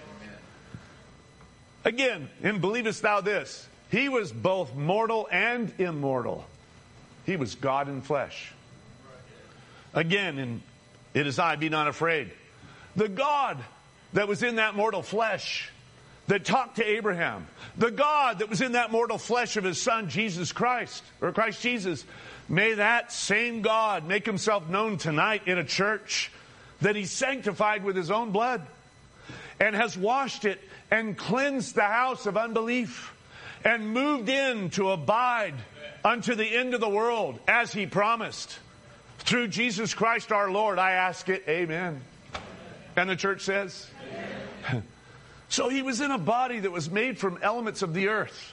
Again, and believest thou this? He was both mortal and immortal. He was God in flesh. Again, and it is I, be not afraid. The God that was in that mortal flesh that talked to Abraham, the God that was in that mortal flesh of his Son, Jesus Christ, or Christ Jesus, may that same God make himself known tonight in a church that he sanctified with his own blood and has washed it and cleansed the house of unbelief and moved in to abide unto the end of the world as he promised. Through Jesus Christ our Lord, I ask it, amen. And the church says? Amen. So he was in a body that was made from elements of the earth.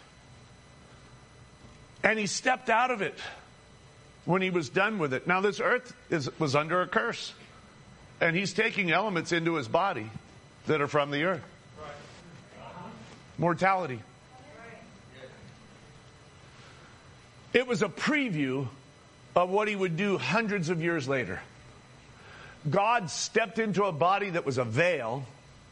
And he stepped out of it when he was done with it. Now this earth was under a curse. And he's taking elements into his body that are from the earth. Mortality. It was a preview of what he would do hundreds of years later. God stepped into a body that was a veil,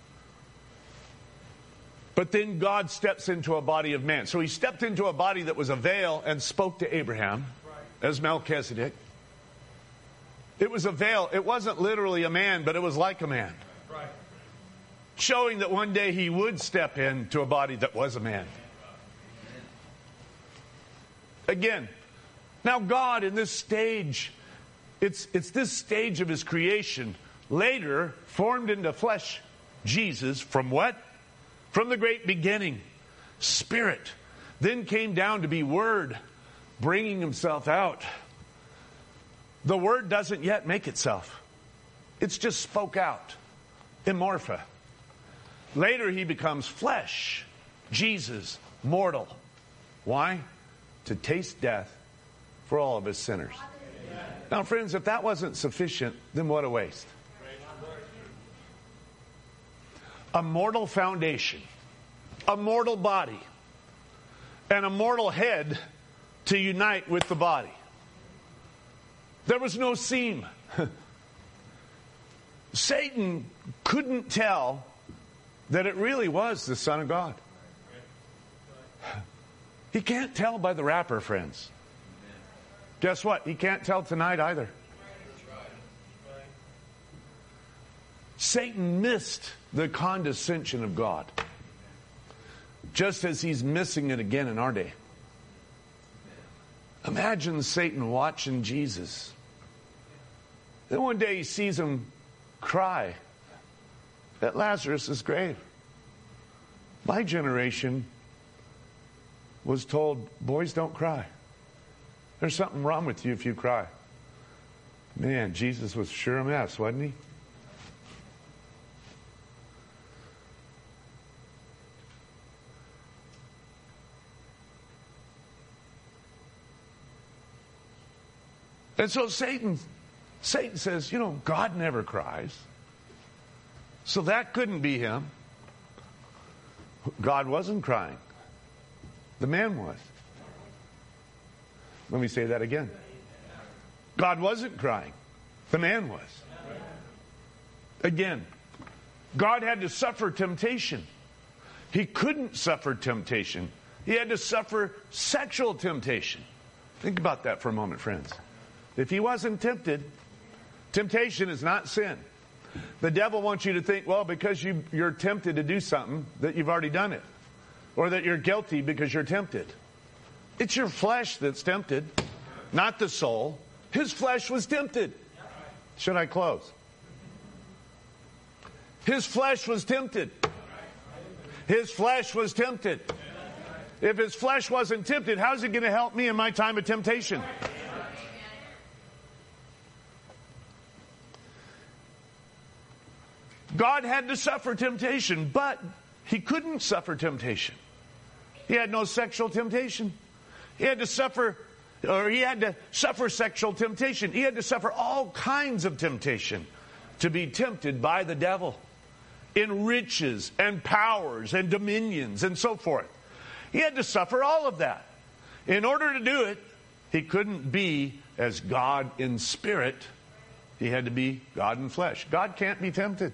but then God steps into a body of man. So he stepped into a body that was a veil and spoke to Abraham as Melchizedek. It was a veil. It wasn't literally a man, but it was like a man. Showing that one day he would step into a body that was a man. Again, now God in this stage, it's this stage of his creation, later formed into flesh, Jesus, from what? From the great beginning, Spirit. Then came down to be Word, bringing himself out. The Word doesn't yet make itself. It's just spoke out. Amorpha. Later he becomes flesh, Jesus, mortal. Why? To taste death for all of his sinners. Amen. Now, friends, if that wasn't sufficient, then what a waste. A mortal foundation, a mortal body, and a mortal head to unite with the body. There was no seam. Satan couldn't tell that it really was the Son of God. He can't tell by the wrapper, friends. Guess what? He can't tell tonight either. Satan missed the condescension of God, just as he's missing it again in our day. Imagine Satan watching Jesus. Then one day he sees him cry at Lazarus' grave. My generation was told, boys, don't cry. There's something wrong with you if you cry. Man, Jesus was sure a mess, wasn't he? And so Satan says, God never cries. So that couldn't be him. God wasn't crying. The man was. Let me say that again. God wasn't crying. The man was. Again, God had to suffer temptation. He couldn't suffer temptation. He had to suffer sexual temptation. Think about that for a moment, friends. If he wasn't tempted, temptation is not sin. The devil wants you to think, well, because you're tempted to do something, that you've already done it. Or that you're guilty because you're tempted. It's your flesh that's tempted, not the soul. His flesh was tempted. Should I close? His flesh was tempted. His flesh was tempted. If his flesh wasn't tempted, how's it going to help me in my time of temptation? God had to suffer temptation, but he couldn't suffer temptation. He had no sexual temptation. He had to suffer sexual temptation. He had to suffer all kinds of temptation to be tempted by the devil in riches and powers and dominions and so forth. He had to suffer all of that. In order to do it, he couldn't be as God in spirit. He had to be God in flesh. God can't be tempted.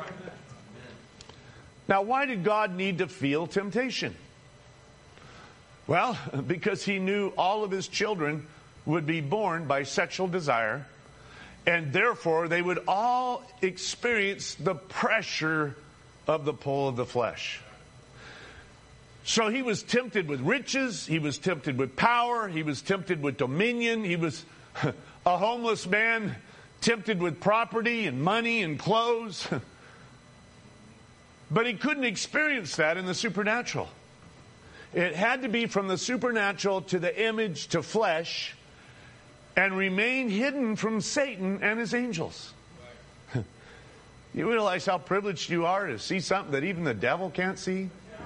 Now, why did God need to feel temptation? Well, because he knew all of his children would be born by sexual desire, and therefore they would all experience the pressure of the pull of the flesh. So he was tempted with riches, he was tempted with power, he was tempted with dominion, he was a homeless man tempted with property and money and clothes. But he couldn't experience that in the supernatural. It had to be from the supernatural to the image to flesh and remain hidden from Satan and his angels. You realize how privileged you are to see something that even the devil can't see?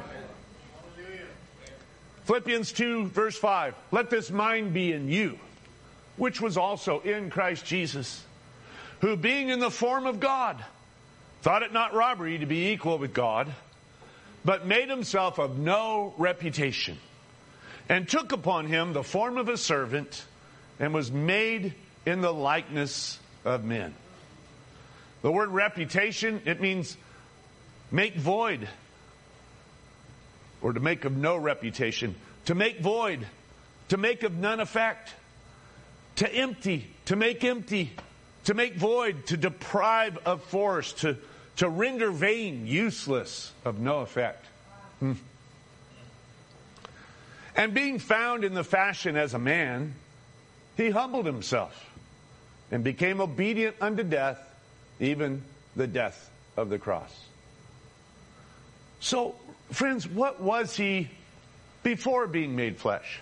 Philippians 2, verse 5. Let this mind be in you, which was also in Christ Jesus, who being in the form of God, thought it not robbery to be equal with God, but made himself of no reputation, and took upon him the form of a servant, and was made in the likeness of men. The word reputation, it means make void, or to make of no reputation, to make void, to make of none effect, to empty, to make void, to deprive of force, to render vain, useless, of no effect. And being found in the fashion as a man, he humbled himself and became obedient unto death, even the death of the cross. So, friends, what was he before being made flesh?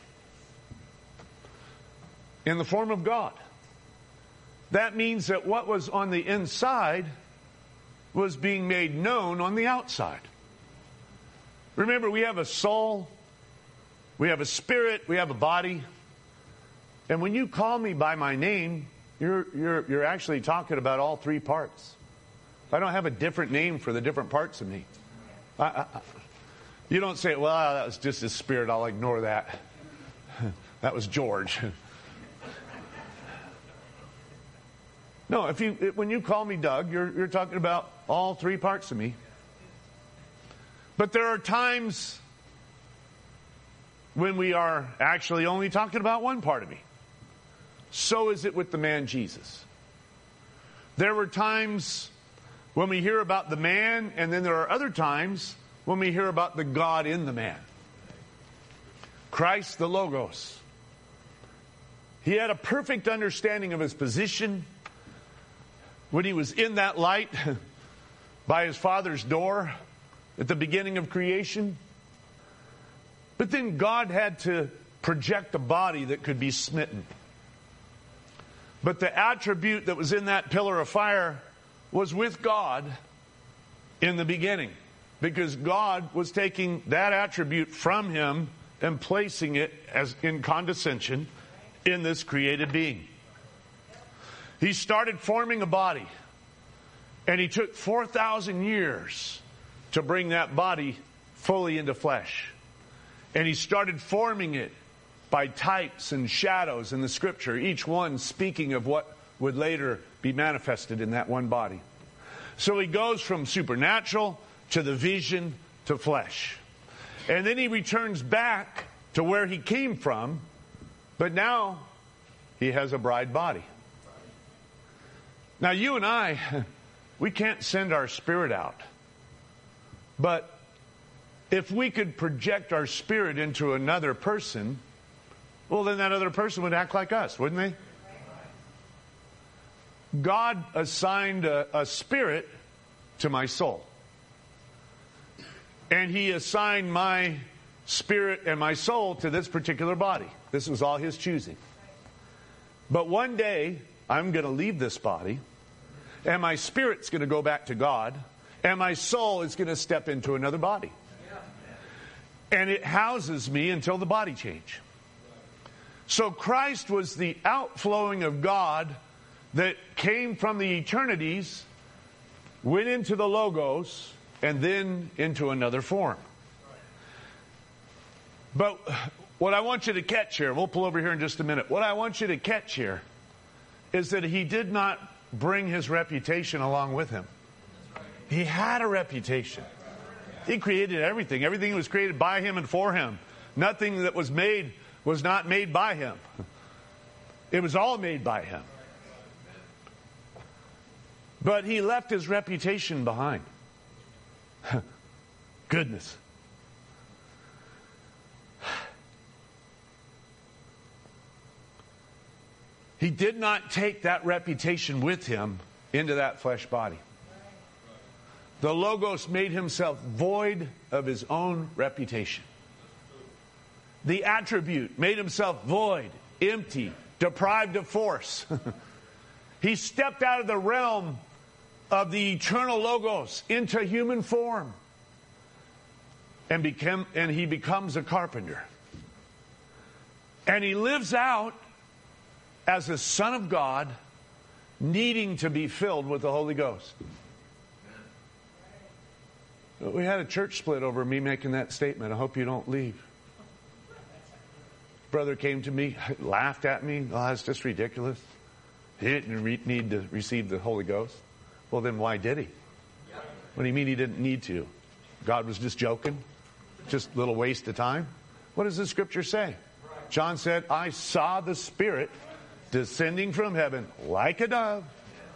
In the form of God. That means that what was on the inside was being made known on the outside. Remember, we have a soul, we have a spirit, we have a body. And when you call me by my name, you're actually talking about all three parts. I don't have a different name for the different parts of me. You don't say, well, that was just his spirit, I'll ignore that. That was George. No, when you call me Doug, you're talking about all three parts of me. But there are times when we are actually only talking about one part of me. So is it with the man Jesus. There were times when we hear about the man, and then there are other times when we hear about the God in the man. Christ the Logos. He had a perfect understanding of his position when he was in that light by his Father's door at the beginning of creation. But then God had to project a body that could be smitten. But the attribute that was in that pillar of fire was with God in the beginning, because God was taking that attribute from him and placing it as in condescension in this created being. He started forming a body, and he took 4,000 years to bring that body fully into flesh. And he started forming it by types and shadows in the scripture, each one speaking of what would later be manifested in that one body. So he goes from supernatural to the vision to flesh. And then he returns back to where he came from, but now he has a bride body. Now you and I, we can't send our spirit out. But if we could project our spirit into another person, well, then that other person would act like us, wouldn't they? God assigned a spirit to my soul. And he assigned my spirit and my soul to this particular body. This was all his choosing. But one day, I'm going to leave this body, and my spirit's going to go back to God, and my soul is going to step into another body. And it houses me until the body change. So Christ was the outflowing of God that came from the eternities, went into the Logos, and then into another form. But what I want you to catch here, we'll pull over here in just a minute. What I want you to catch here is that he did not bring his reputation along with him. He had a reputation. He created everything. Everything was created by him and for him. Nothing that was made was not made by him. It was all made by him. But he left his reputation behind. Goodness. He did not take that reputation with him into that flesh body. The Logos made himself void of his own reputation. The attribute made himself void, empty, deprived of force. He stepped out of the realm of the eternal Logos into human form and he becomes a carpenter. And he lives out as a son of God, needing to be filled with the Holy Ghost. We had a church split over me making that statement. I hope you don't leave. Brother came to me, laughed at me. Oh, that's just ridiculous. He didn't need to receive the Holy Ghost. Well, then why did he? What do you mean he didn't need to? God was just joking? Just a little waste of time? What does the scripture say? John said, I saw the Spirit descending from heaven like a dove.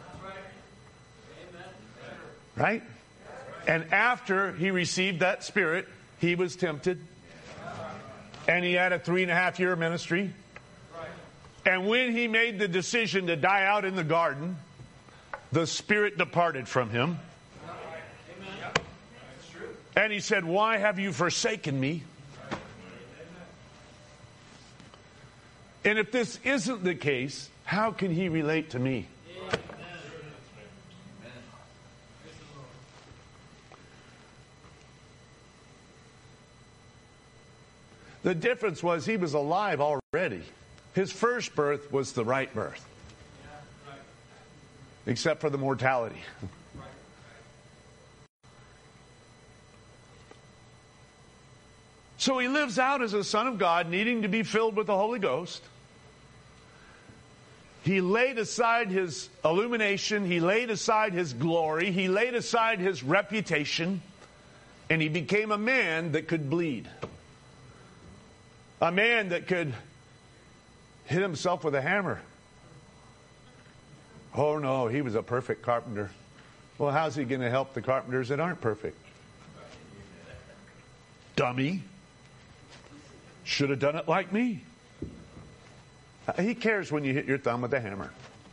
Right? And after he received that Spirit, he was tempted. And he had a 3.5-year ministry. And when he made the decision to die out in the garden, the Spirit departed from him. And he said, why have you forsaken me? And if this isn't the case, how can he relate to me? The difference was he was alive already. His first birth was the right birth. Except for the mortality. So he lives out as a son of God, needing to be filled with the Holy Ghost. He laid aside his illumination. He laid aside his glory. He laid aside his reputation. And he became a man that could bleed. A man that could hit himself with a hammer. Oh no, he was a perfect carpenter. Well, how's he going to help the carpenters that aren't perfect? Dummy. Should have done it like me. He cares when you hit your thumb with a hammer.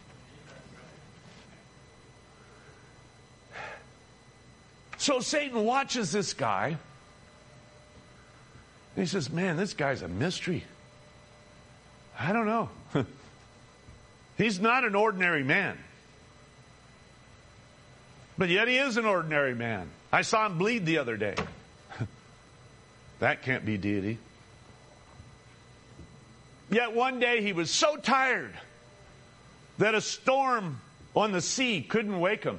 So Satan watches this guy. And he says, man, this guy's a mystery. I don't know. He's not an ordinary man. But yet he is an ordinary man. I saw him bleed the other day. That can't be deity. Yet one day he was so tired that a storm on the sea couldn't wake him.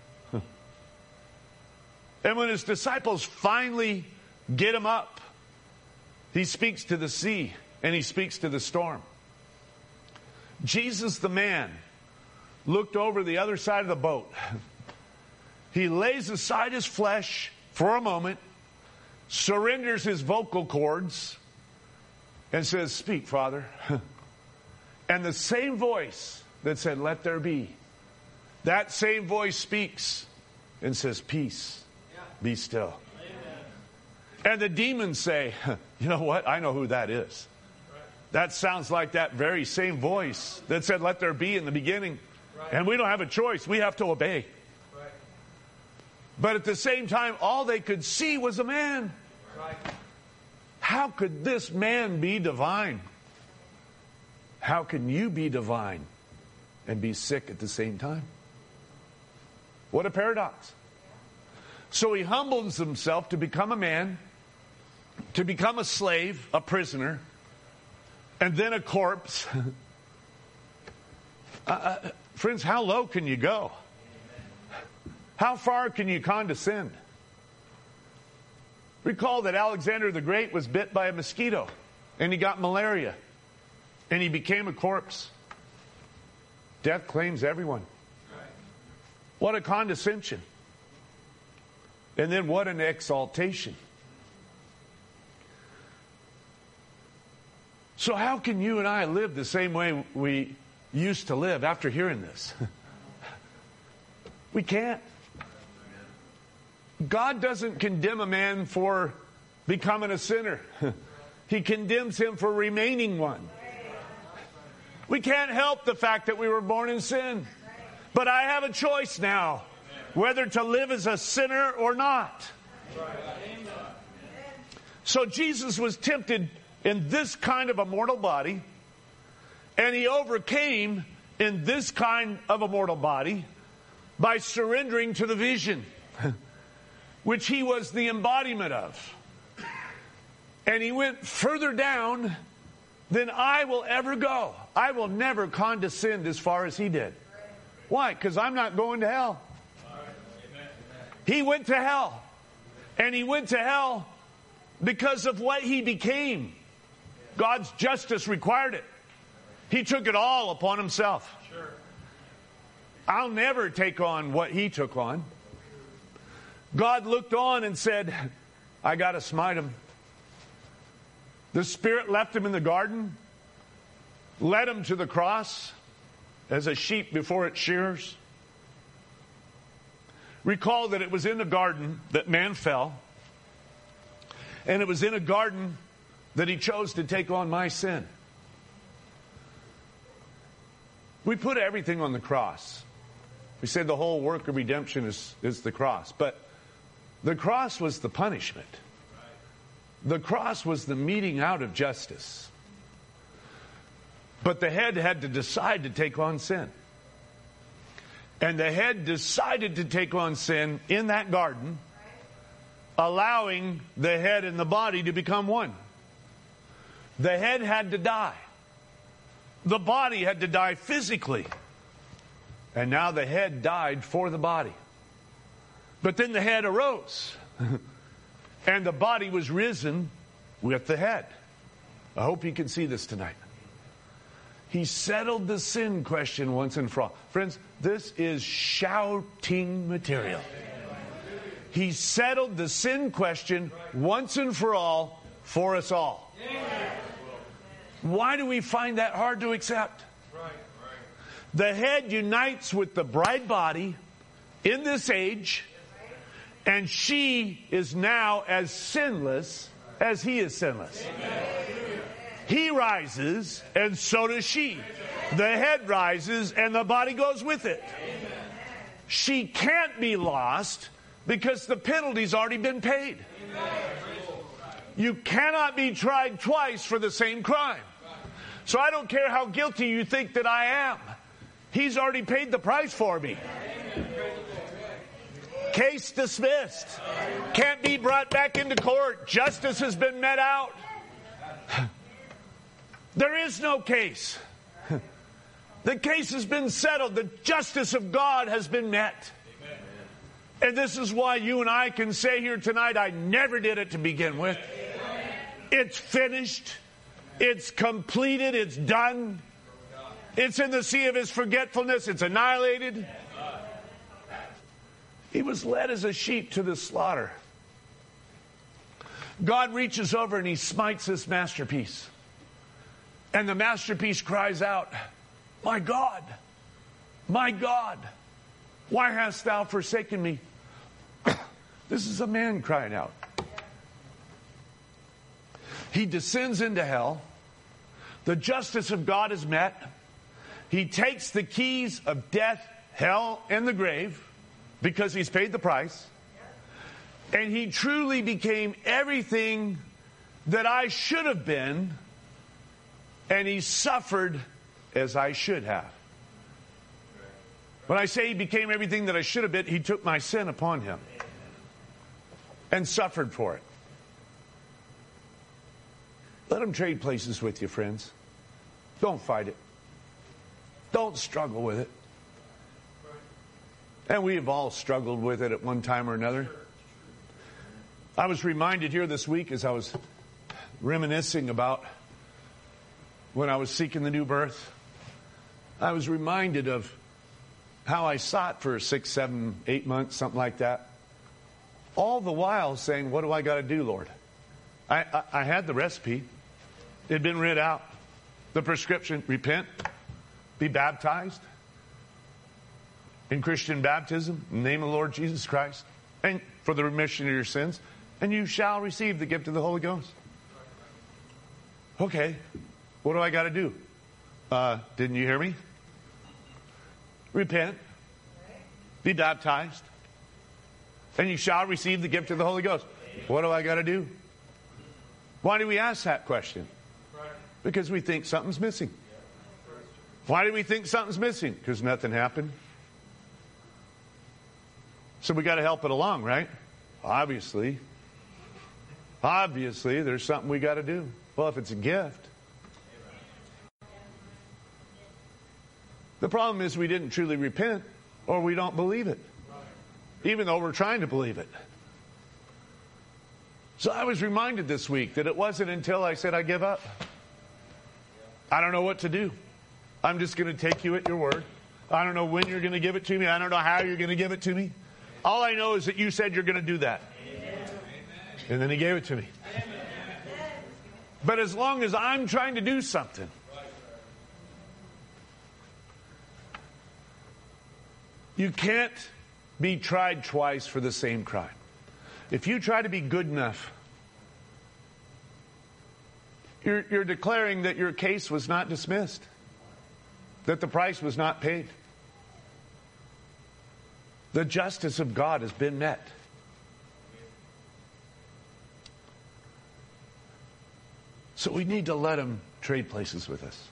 And when his disciples finally get him up, he speaks to the sea and he speaks to the storm. Jesus, the man, looked over the other side of the boat. He lays aside his flesh for a moment, surrenders his vocal cords, and says, speak, Father. And the same voice that said, let there be, that same voice speaks and says, peace, be still. And the demons say, you know what? I know who that is. That sounds like that very same voice that said, let there be in the beginning. And we don't have a choice. We have to obey. But at the same time, all they could see was a man. How could this man be divine? How can you be divine and be sick at the same time? What a paradox. So he humbles himself to become a man, to become a slave, a prisoner, and then a corpse. Friends, how low can you go? How far can you condescend? Recall that Alexander the Great was bit by a mosquito, and he got malaria, and he became a corpse. Death claims everyone. What a condescension. And then what an exaltation. So how can you and I live the same way we used to live after hearing this? We can't. God doesn't condemn a man for becoming a sinner. He condemns him for remaining one. We can't help the fact that we were born in sin. But I have a choice now, whether to live as a sinner or not. So Jesus was tempted in this kind of a mortal body, and he overcame in this kind of a mortal body by surrendering to the vision, which he was the embodiment of. And he went further down than I will ever go. I will never condescend as far as he did. Why? Because I'm not going to hell. He went to hell. And he went to hell because of what he became. God's justice required it. He took it all upon himself. I'll never take on what he took on. God looked on and said, I got to smite him. The Spirit left him in the garden, led him to the cross as a sheep before its shearers. Recall that it was in the garden that man fell, and it was in a garden that he chose to take on my sin. We put everything on the cross. We say the whole work of redemption is the cross. But the cross was the punishment. The cross was the meting out of justice. But the head had to decide to take on sin. And the head decided to take on sin in that garden, allowing the head and the body to become one. The head had to die. The body had to die physically. And now the head died for the body. But then the head arose. And the body was risen with the head. I hope you can see this tonight. He settled the sin question once and for all. Friends, this is shouting material. He settled the sin question once and for all for us all. Why do we find that hard to accept? The head unites with the bride body in this age, and she is now as sinless as he is sinless. He rises, and so does she. The head rises, and the body goes with it. She can't be lost because the penalty's already been paid. You cannot be tried twice for the same crime. So I don't care how guilty you think that I am. He's already paid the price for me. Case dismissed. Can't be brought back into court. Justice has been met out. There is no case. The case has been settled. The justice of God has been met. And this is why you and I can say here tonight, I never did it to begin with. It's finished. It's completed. It's done. It's in the sea of his forgetfulness. It's annihilated. He was led as a sheep to the slaughter. God reaches over and he smites this masterpiece. And the masterpiece cries out, my God, why hast thou forsaken me? This is a man crying out. He descends into hell. The justice of God is met. He takes the keys of death, hell, and the grave because he's paid the price. And he truly became everything that I should have been, and he suffered as I should have. When I say he became everything that I should have been, he took my sin upon him and suffered for it. Let him trade places with you, friends. Don't fight it. Don't struggle with it. And we have all struggled with it at one time or another. I was reminded here this week as I was reminiscing about when I was seeking the new birth. I was reminded of how I sought for 6, 7, 8 months, something like that. All the while saying, what do I got to do, Lord? I had the recipe. It had been read out. The prescription, repent, be baptized in Christian baptism, in the name of the Lord Jesus Christ, and for the remission of your sins, and you shall receive the gift of the Holy Ghost. Okay, what do I got to do? Didn't you hear me? Repent, be baptized, and you shall receive the gift of the Holy Ghost. What do I got to do? Why do we ask that question? Because we think something's missing. Why do we think something's missing? Because nothing happened. So we got to help it along, right? Obviously, there's something we got to do. Well, if it's a gift. The problem is we didn't truly repent, or we don't believe it, even though we're trying to believe it. So I was reminded this week that it wasn't until I said I give up. I don't know what to do. I'm just going to take you at your word. I don't know when you're going to give it to me. I don't know how you're going to give it to me. All I know is that you said you're going to do that. Amen. And then he gave it to me. Amen. But as long as I'm trying to do something, you can't be tried twice for the same crime. If you try to be good enough, you're declaring that your case was not dismissed, that the price was not paid. The justice of God has been met. So we need to let him trade places with us.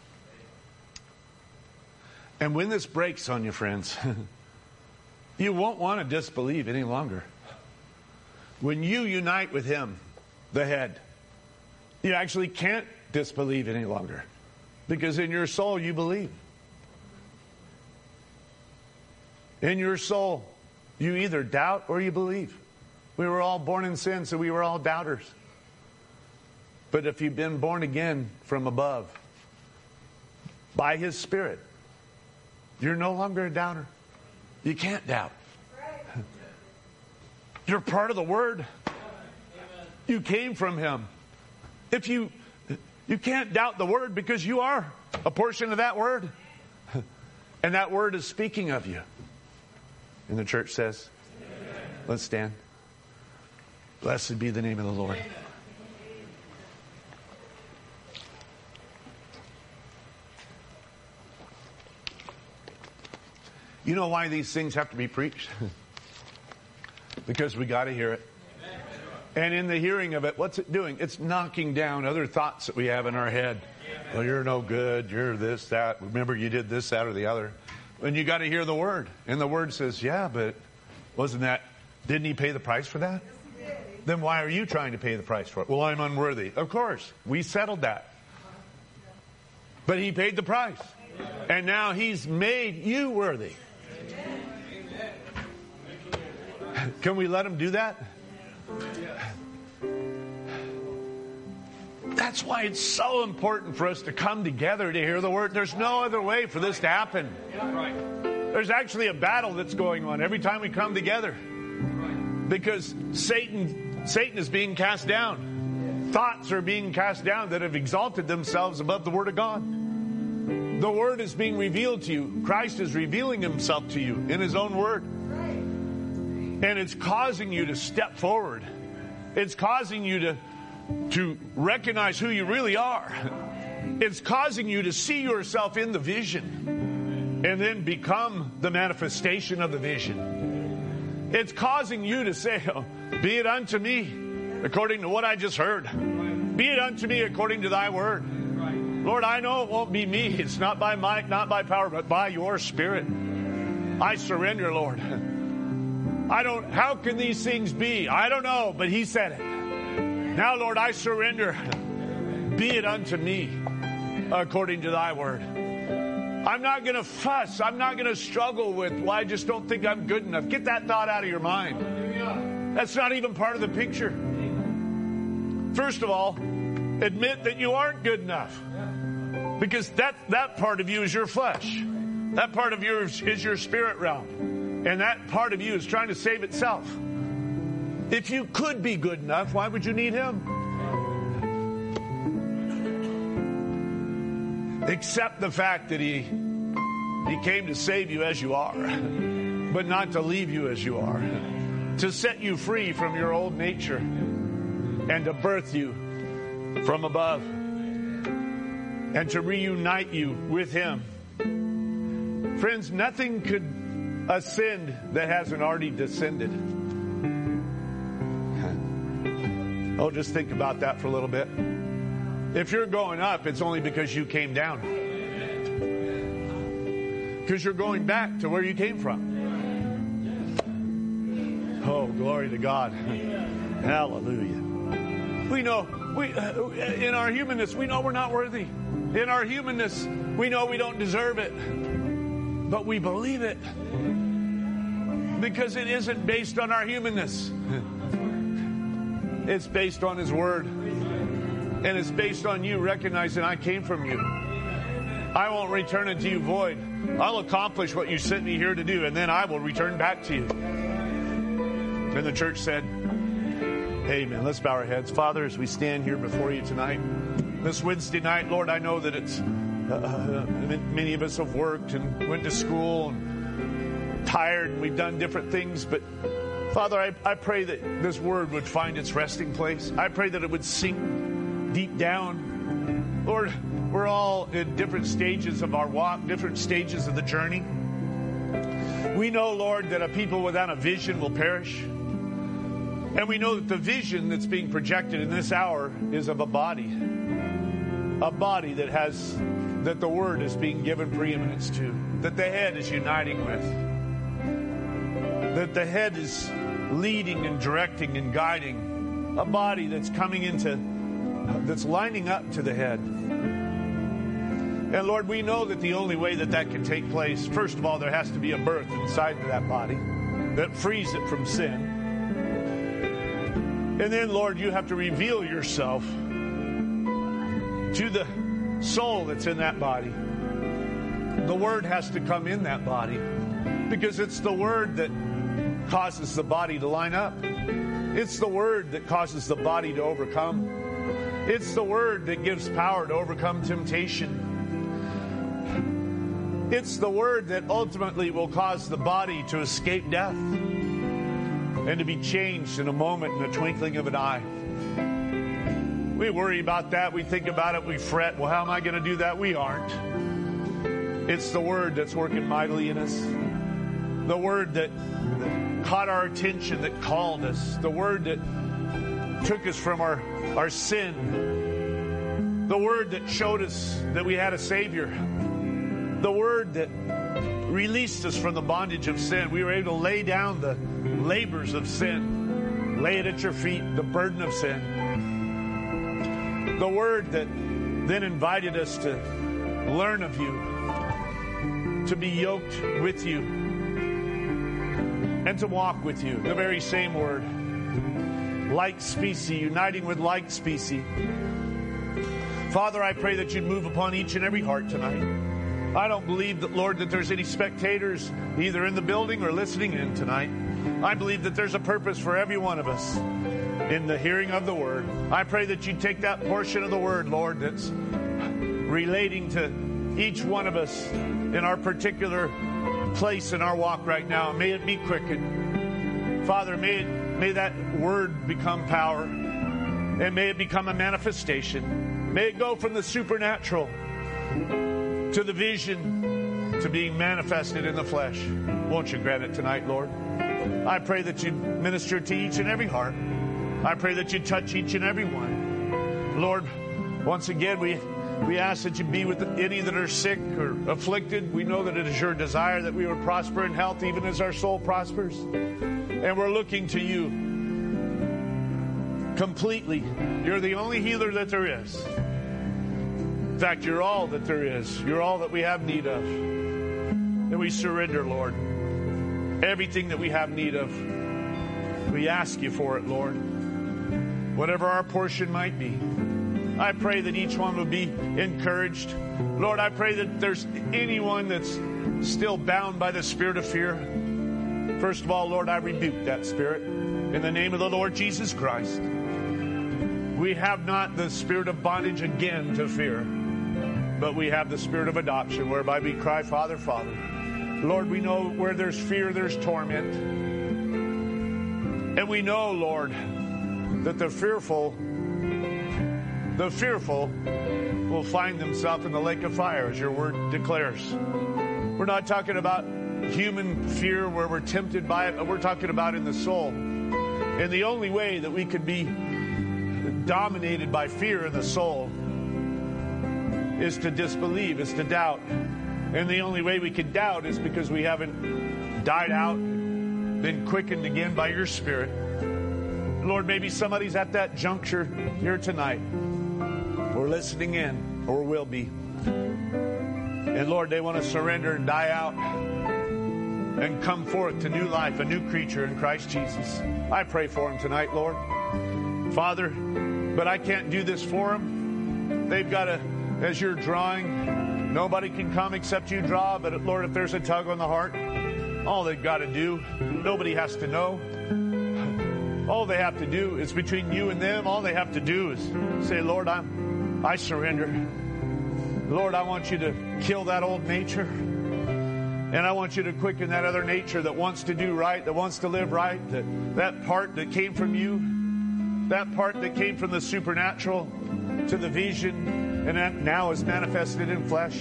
And when this breaks on you, friends, you won't want to disbelieve any longer. When you unite with him, the head, you actually can't disbelieve any longer. Because in your soul you believe. In your soul, you either doubt or you believe. We were all born in sin, so we were all doubters. But if you've been born again from above, by his Spirit, you're no longer a doubter. You can't doubt. You're part of the Word. You came from him. If you can't doubt the Word because you are a portion of that Word. And that Word is speaking of you. And the church says, amen. Let's stand. Blessed be the name of the Lord. Amen. You know why these things have to be preached? Because we got to hear it. Amen. And in the hearing of it, what's it doing? It's knocking down other thoughts that we have in our head. Amen. Well, you're no good. You're this, that. Remember, you did this, that, or the other. And you got to hear the Word. And the Word says, yeah, but didn't he pay the price for that? Then why are you trying to pay the price for it? Well, I'm unworthy. Of course, we settled that. But he paid the price. And now he's made you worthy. Can we let him do that? That's why it's so important for us to come together to hear the Word. There's no other way for this to happen. There's actually a battle that's going on every time we come together. Because Satan is being cast down. Thoughts are being cast down that have exalted themselves above the Word of God. The Word is being revealed to you. Christ is revealing himself to you in his own Word. And it's causing you to step forward. It's causing you to recognize who you really are. It's causing you to see yourself in the vision and then become the manifestation of the vision. It's causing you to say, oh, be it unto me according to what I just heard. Be it unto me according to thy word. Lord, I know it won't be me. It's not by might, not by power, but by your Spirit. I surrender, Lord. How can these things be? I don't know, but he said it. Now, Lord, I surrender. Be it unto me according to thy word. I'm not going to fuss. I'm not going to struggle with, well, I just don't think I'm good enough. Get that thought out of your mind. That's not even part of the picture. First of all, admit that you aren't good enough. Because that part of you is your flesh. That part of yours is your spirit realm. And that part of you is trying to save itself. If you could be good enough, why would you need Him? Accept the fact that He came to save you as you are, but not to leave you as you are. To set you free from your old nature and to birth you from above and to reunite you with Him. Friends, nothing could ascend that hasn't already descended. Oh, just think about that for a little bit. If you're going up, it's only because you came down. Because you're going back to where you came from. Oh, glory to God. Hallelujah. We know, in our humanness, we know we're not worthy. In our humanness, we know we don't deserve it. But we believe it. Because it isn't based on our humanness. It's based on His Word. And it's based on you recognizing I came from you. I won't return it to you void. I'll accomplish what you sent me here to do, and then I will return back to you. And the church said, amen. Let's bow our heads. Father, as we stand here before you tonight, this Wednesday night, Lord, I know that it's many of us have worked and went to school and tired, and we've done different things, but Father, I pray that this word would find its resting place. I pray that it would sink deep down. Lord, we're all in different stages of our walk, different stages of the journey. We know, Lord, that a people without a vision will perish. And we know that the vision that's being projected in this hour is of a body that the Word is being given preeminence to, that the head is uniting with, that the head is leading and directing and guiding, a body that's that's lining up to the head. And Lord, we know that the only way that can take place, first of all, there has to be a birth inside of that body that frees it from sin. And then, Lord, you have to reveal yourself to the soul that's in that body. The Word has to come in that body because it's the Word that causes the body to line up. It's the Word that causes the body to overcome. It's the Word that gives power to overcome temptation. It's the Word that ultimately will cause the body to escape death and to be changed in a moment, in a twinkling of an eye. We worry about that. We think about it. We fret. Well, how am I going to do that? We aren't. It's the Word that's working mightily in us. The Word that caught our attention, that called us. The Word that took us from our sin. The Word that showed us that we had a Savior. The Word that released us from the bondage of sin. We were able to lay down the labors of sin. Lay it at your feet, the burden of sin. The Word that then invited us to learn of you, to be yoked with you, and to walk with you. The very same Word. Like species, uniting with like species. Father, I pray that you'd move upon each and every heart tonight. I don't believe that, Lord, that there's any spectators either in the building or listening in tonight. I believe that there's a purpose for every one of us in the hearing of the Word. I pray that you take that portion of the Word, Lord, that's relating to each one of us in our particular place in our walk right now. May it be quickened. Father, may that Word become power, and may it become a manifestation. May it go from the supernatural to the vision to being manifested in the flesh. Won't you grant it tonight, Lord? I pray that you minister to each and every heart. I pray that you touch each and every one. Lord, once again, we ask that you be with any that are sick or afflicted. We know that it is your desire that we would prosper in health even as our soul prospers. And we're looking to you completely. You're the only healer that there is. In fact, you're all that there is. You're all that we have need of. And we surrender, Lord. Everything that we have need of, We ask you for it, Lord. Whatever our portion might be, I pray that each one would be encouraged. Lord, I pray that there's anyone that's still bound by the spirit of fear. First of all, Lord, I rebuke that spirit in the name of the Lord Jesus Christ. We have not the spirit of bondage again to fear, but we have the spirit of adoption, whereby we cry, Father, Father. Lord, we know where there's fear, there's torment. And we know, Lord, that the fearful will find themselves in the lake of fire, as your word declares. We're not talking about human fear where we're tempted by it, but we're talking about in the soul. And the only way that we could be dominated by fear in the soul is to disbelieve, is to doubt. And the only way we can doubt is because we haven't died out, been quickened again by your Spirit. Lord, maybe somebody's at that juncture here tonight. We're listening in, or will be. And Lord, they want to surrender and die out and come forth to new life, a new creature in Christ Jesus. I pray for them tonight, Lord. Father, but I can't do this for them. They've got to, as you're drawing, nobody can come except you draw. But Lord, if there's a tug on the heart, all they've got to do, nobody has to know. All they have to do is between you and them. All they have to do is say, Lord, I surrender. Lord, I want you to kill that old nature. And I want you to quicken that other nature that wants to do right, that wants to live right, that part that came from you, that part that came from the supernatural to the vision, and that now is manifested in flesh.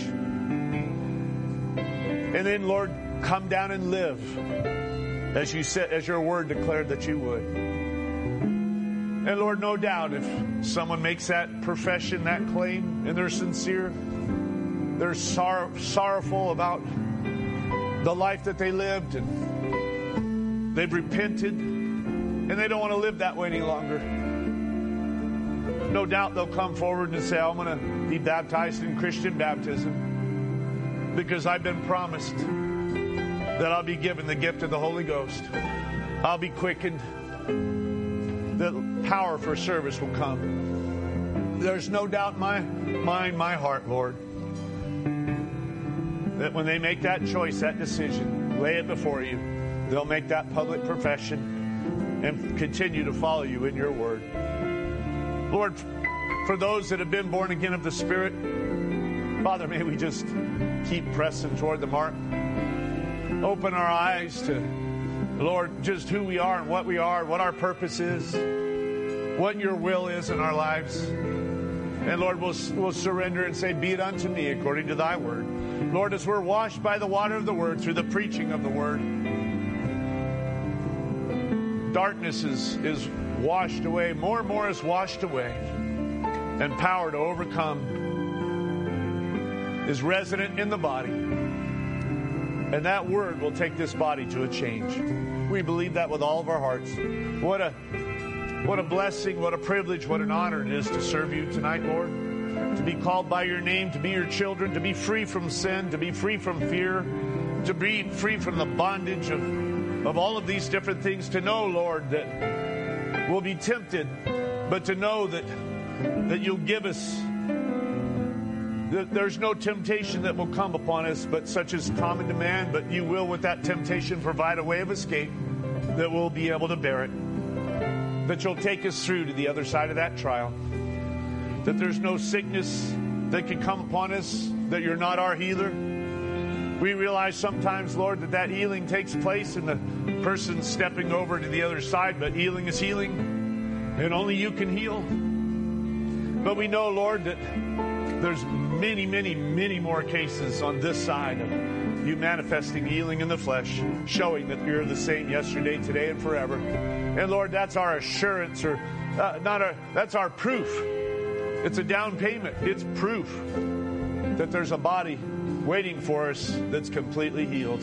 And then, Lord, come down and live as you said, as your word declared that you would. And Lord, no doubt if someone makes that profession, that claim, and they're sincere, they're sorrowful about the life that they lived, and they've repented, and they don't want to live that way any longer. No doubt they'll come forward and say, I'm going to be baptized in Christian baptism because I've been promised that I'll be given the gift of the Holy Ghost. I'll be quickened. The power for service will come. There's no doubt in my mind, my heart, Lord, that when they make that choice, that decision, lay it before you, they'll make that public profession and continue to follow you in your word. Lord, for those that have been born again of the Spirit, Father, may we just keep pressing toward the mark. Open our eyes to, Lord, just who we are and what we are, what our purpose is, what your will is in our lives. And Lord, we'll surrender and say, be it unto me according to thy word. Lord, as we're washed by the water of the word through the preaching of the word, darkness is washed away, more and more is washed away, and power to overcome is resident in the body. And that word will take this body to a change. We believe that with all of our hearts. What a blessing, what a privilege, what an honor it is to serve you tonight, Lord. To be called by your name, to be your children, to be free from sin, to be free from fear, to be free from the bondage of all of these different things. To know, Lord, that we'll be tempted, but to know that you'll give us, that there's no temptation that will come upon us but such as common to man, but you will with that temptation provide a way of escape that we'll be able to bear it, that you'll take us through to the other side of that trial, that there's no sickness that can come upon us, that you're not our healer. We realize sometimes, Lord, that healing takes place in the person stepping over to the other side, but healing is healing, and only you can heal. But we know, Lord, that there's many, many, many more cases on this side of you manifesting healing in the flesh, showing that you're the same yesterday, today, and forever. And Lord, that's our assurance, or that's our proof. It's a down payment. It's proof that there's a body waiting for us that's completely healed.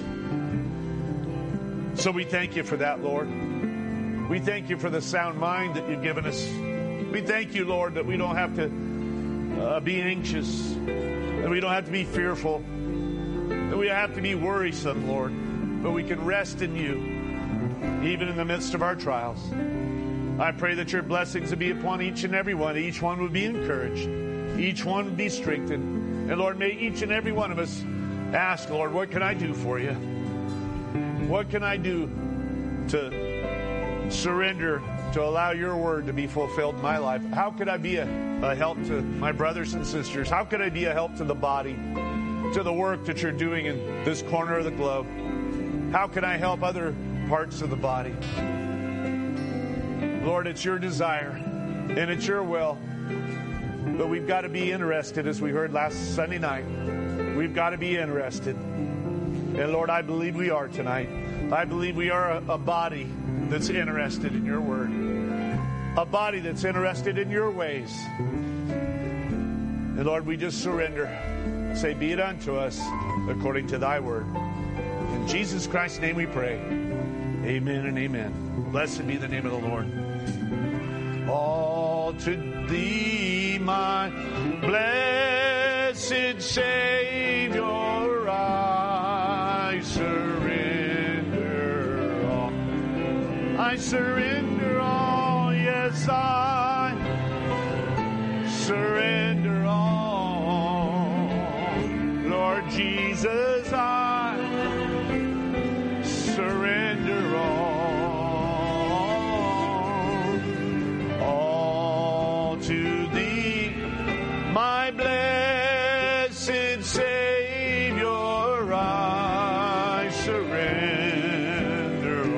So we thank you for that, Lord. We thank you for the sound mind that you've given us. We thank you, Lord, that we don't have to be anxious, that we don't have to be fearful, that we don't have to be worrisome, Lord, but we can rest in you. even in the midst of our trials. I pray that your blessings would be upon each and every one. Each one would be encouraged. Each one would be strengthened. And Lord, may each and every one of us ask, Lord, what can I do for you? What can I do to surrender, to allow your word to be fulfilled in my life? How could I be a help to my brothers and sisters? How could I be a help to the body, to the work that you're doing in this corner of the globe? How can I help other parts of the body? Lord, it's your desire and it's your will. But we've got to be interested, as we heard last Sunday night. We've got to be interested. And Lord, I believe we are tonight. I believe we are a body that's interested in your word. A body that's interested in your ways. And Lord, we just surrender. Say, be it unto us according to thy word. In Jesus Christ's name we pray. Amen and amen. Blessed be the name of the Lord. All to thee, my blessed Savior, I surrender all. I surrender all, yes, I surrender all. Lord Jesus, I surrender all. All to thee, my blessed Savior, I surrender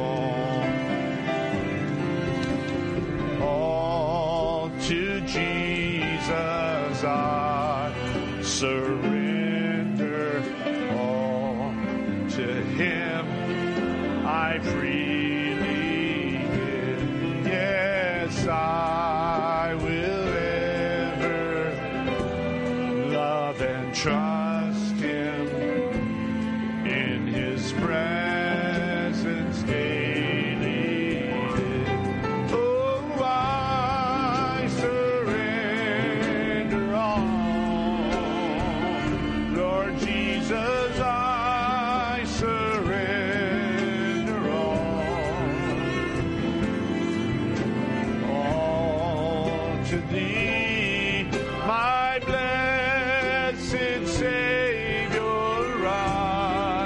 all. All to Jesus, I surrender all. To him I freely give. Yes, I will ever love and trust him in his presence daily. Oh, I surrender all. Lord Jesus, I surrender all to thee, my blessed Savior, I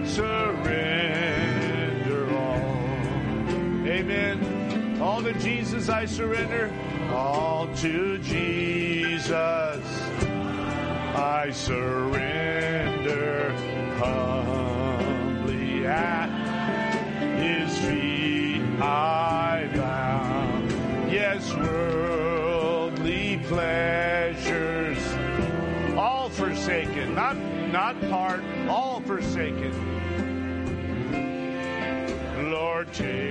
surrender all. Amen. All to Jesus I surrender. All to Jesus I surrender humbly at his feet I bow. Yes, worldly pleasures all forsaken, not part, all forsaken. Lord, take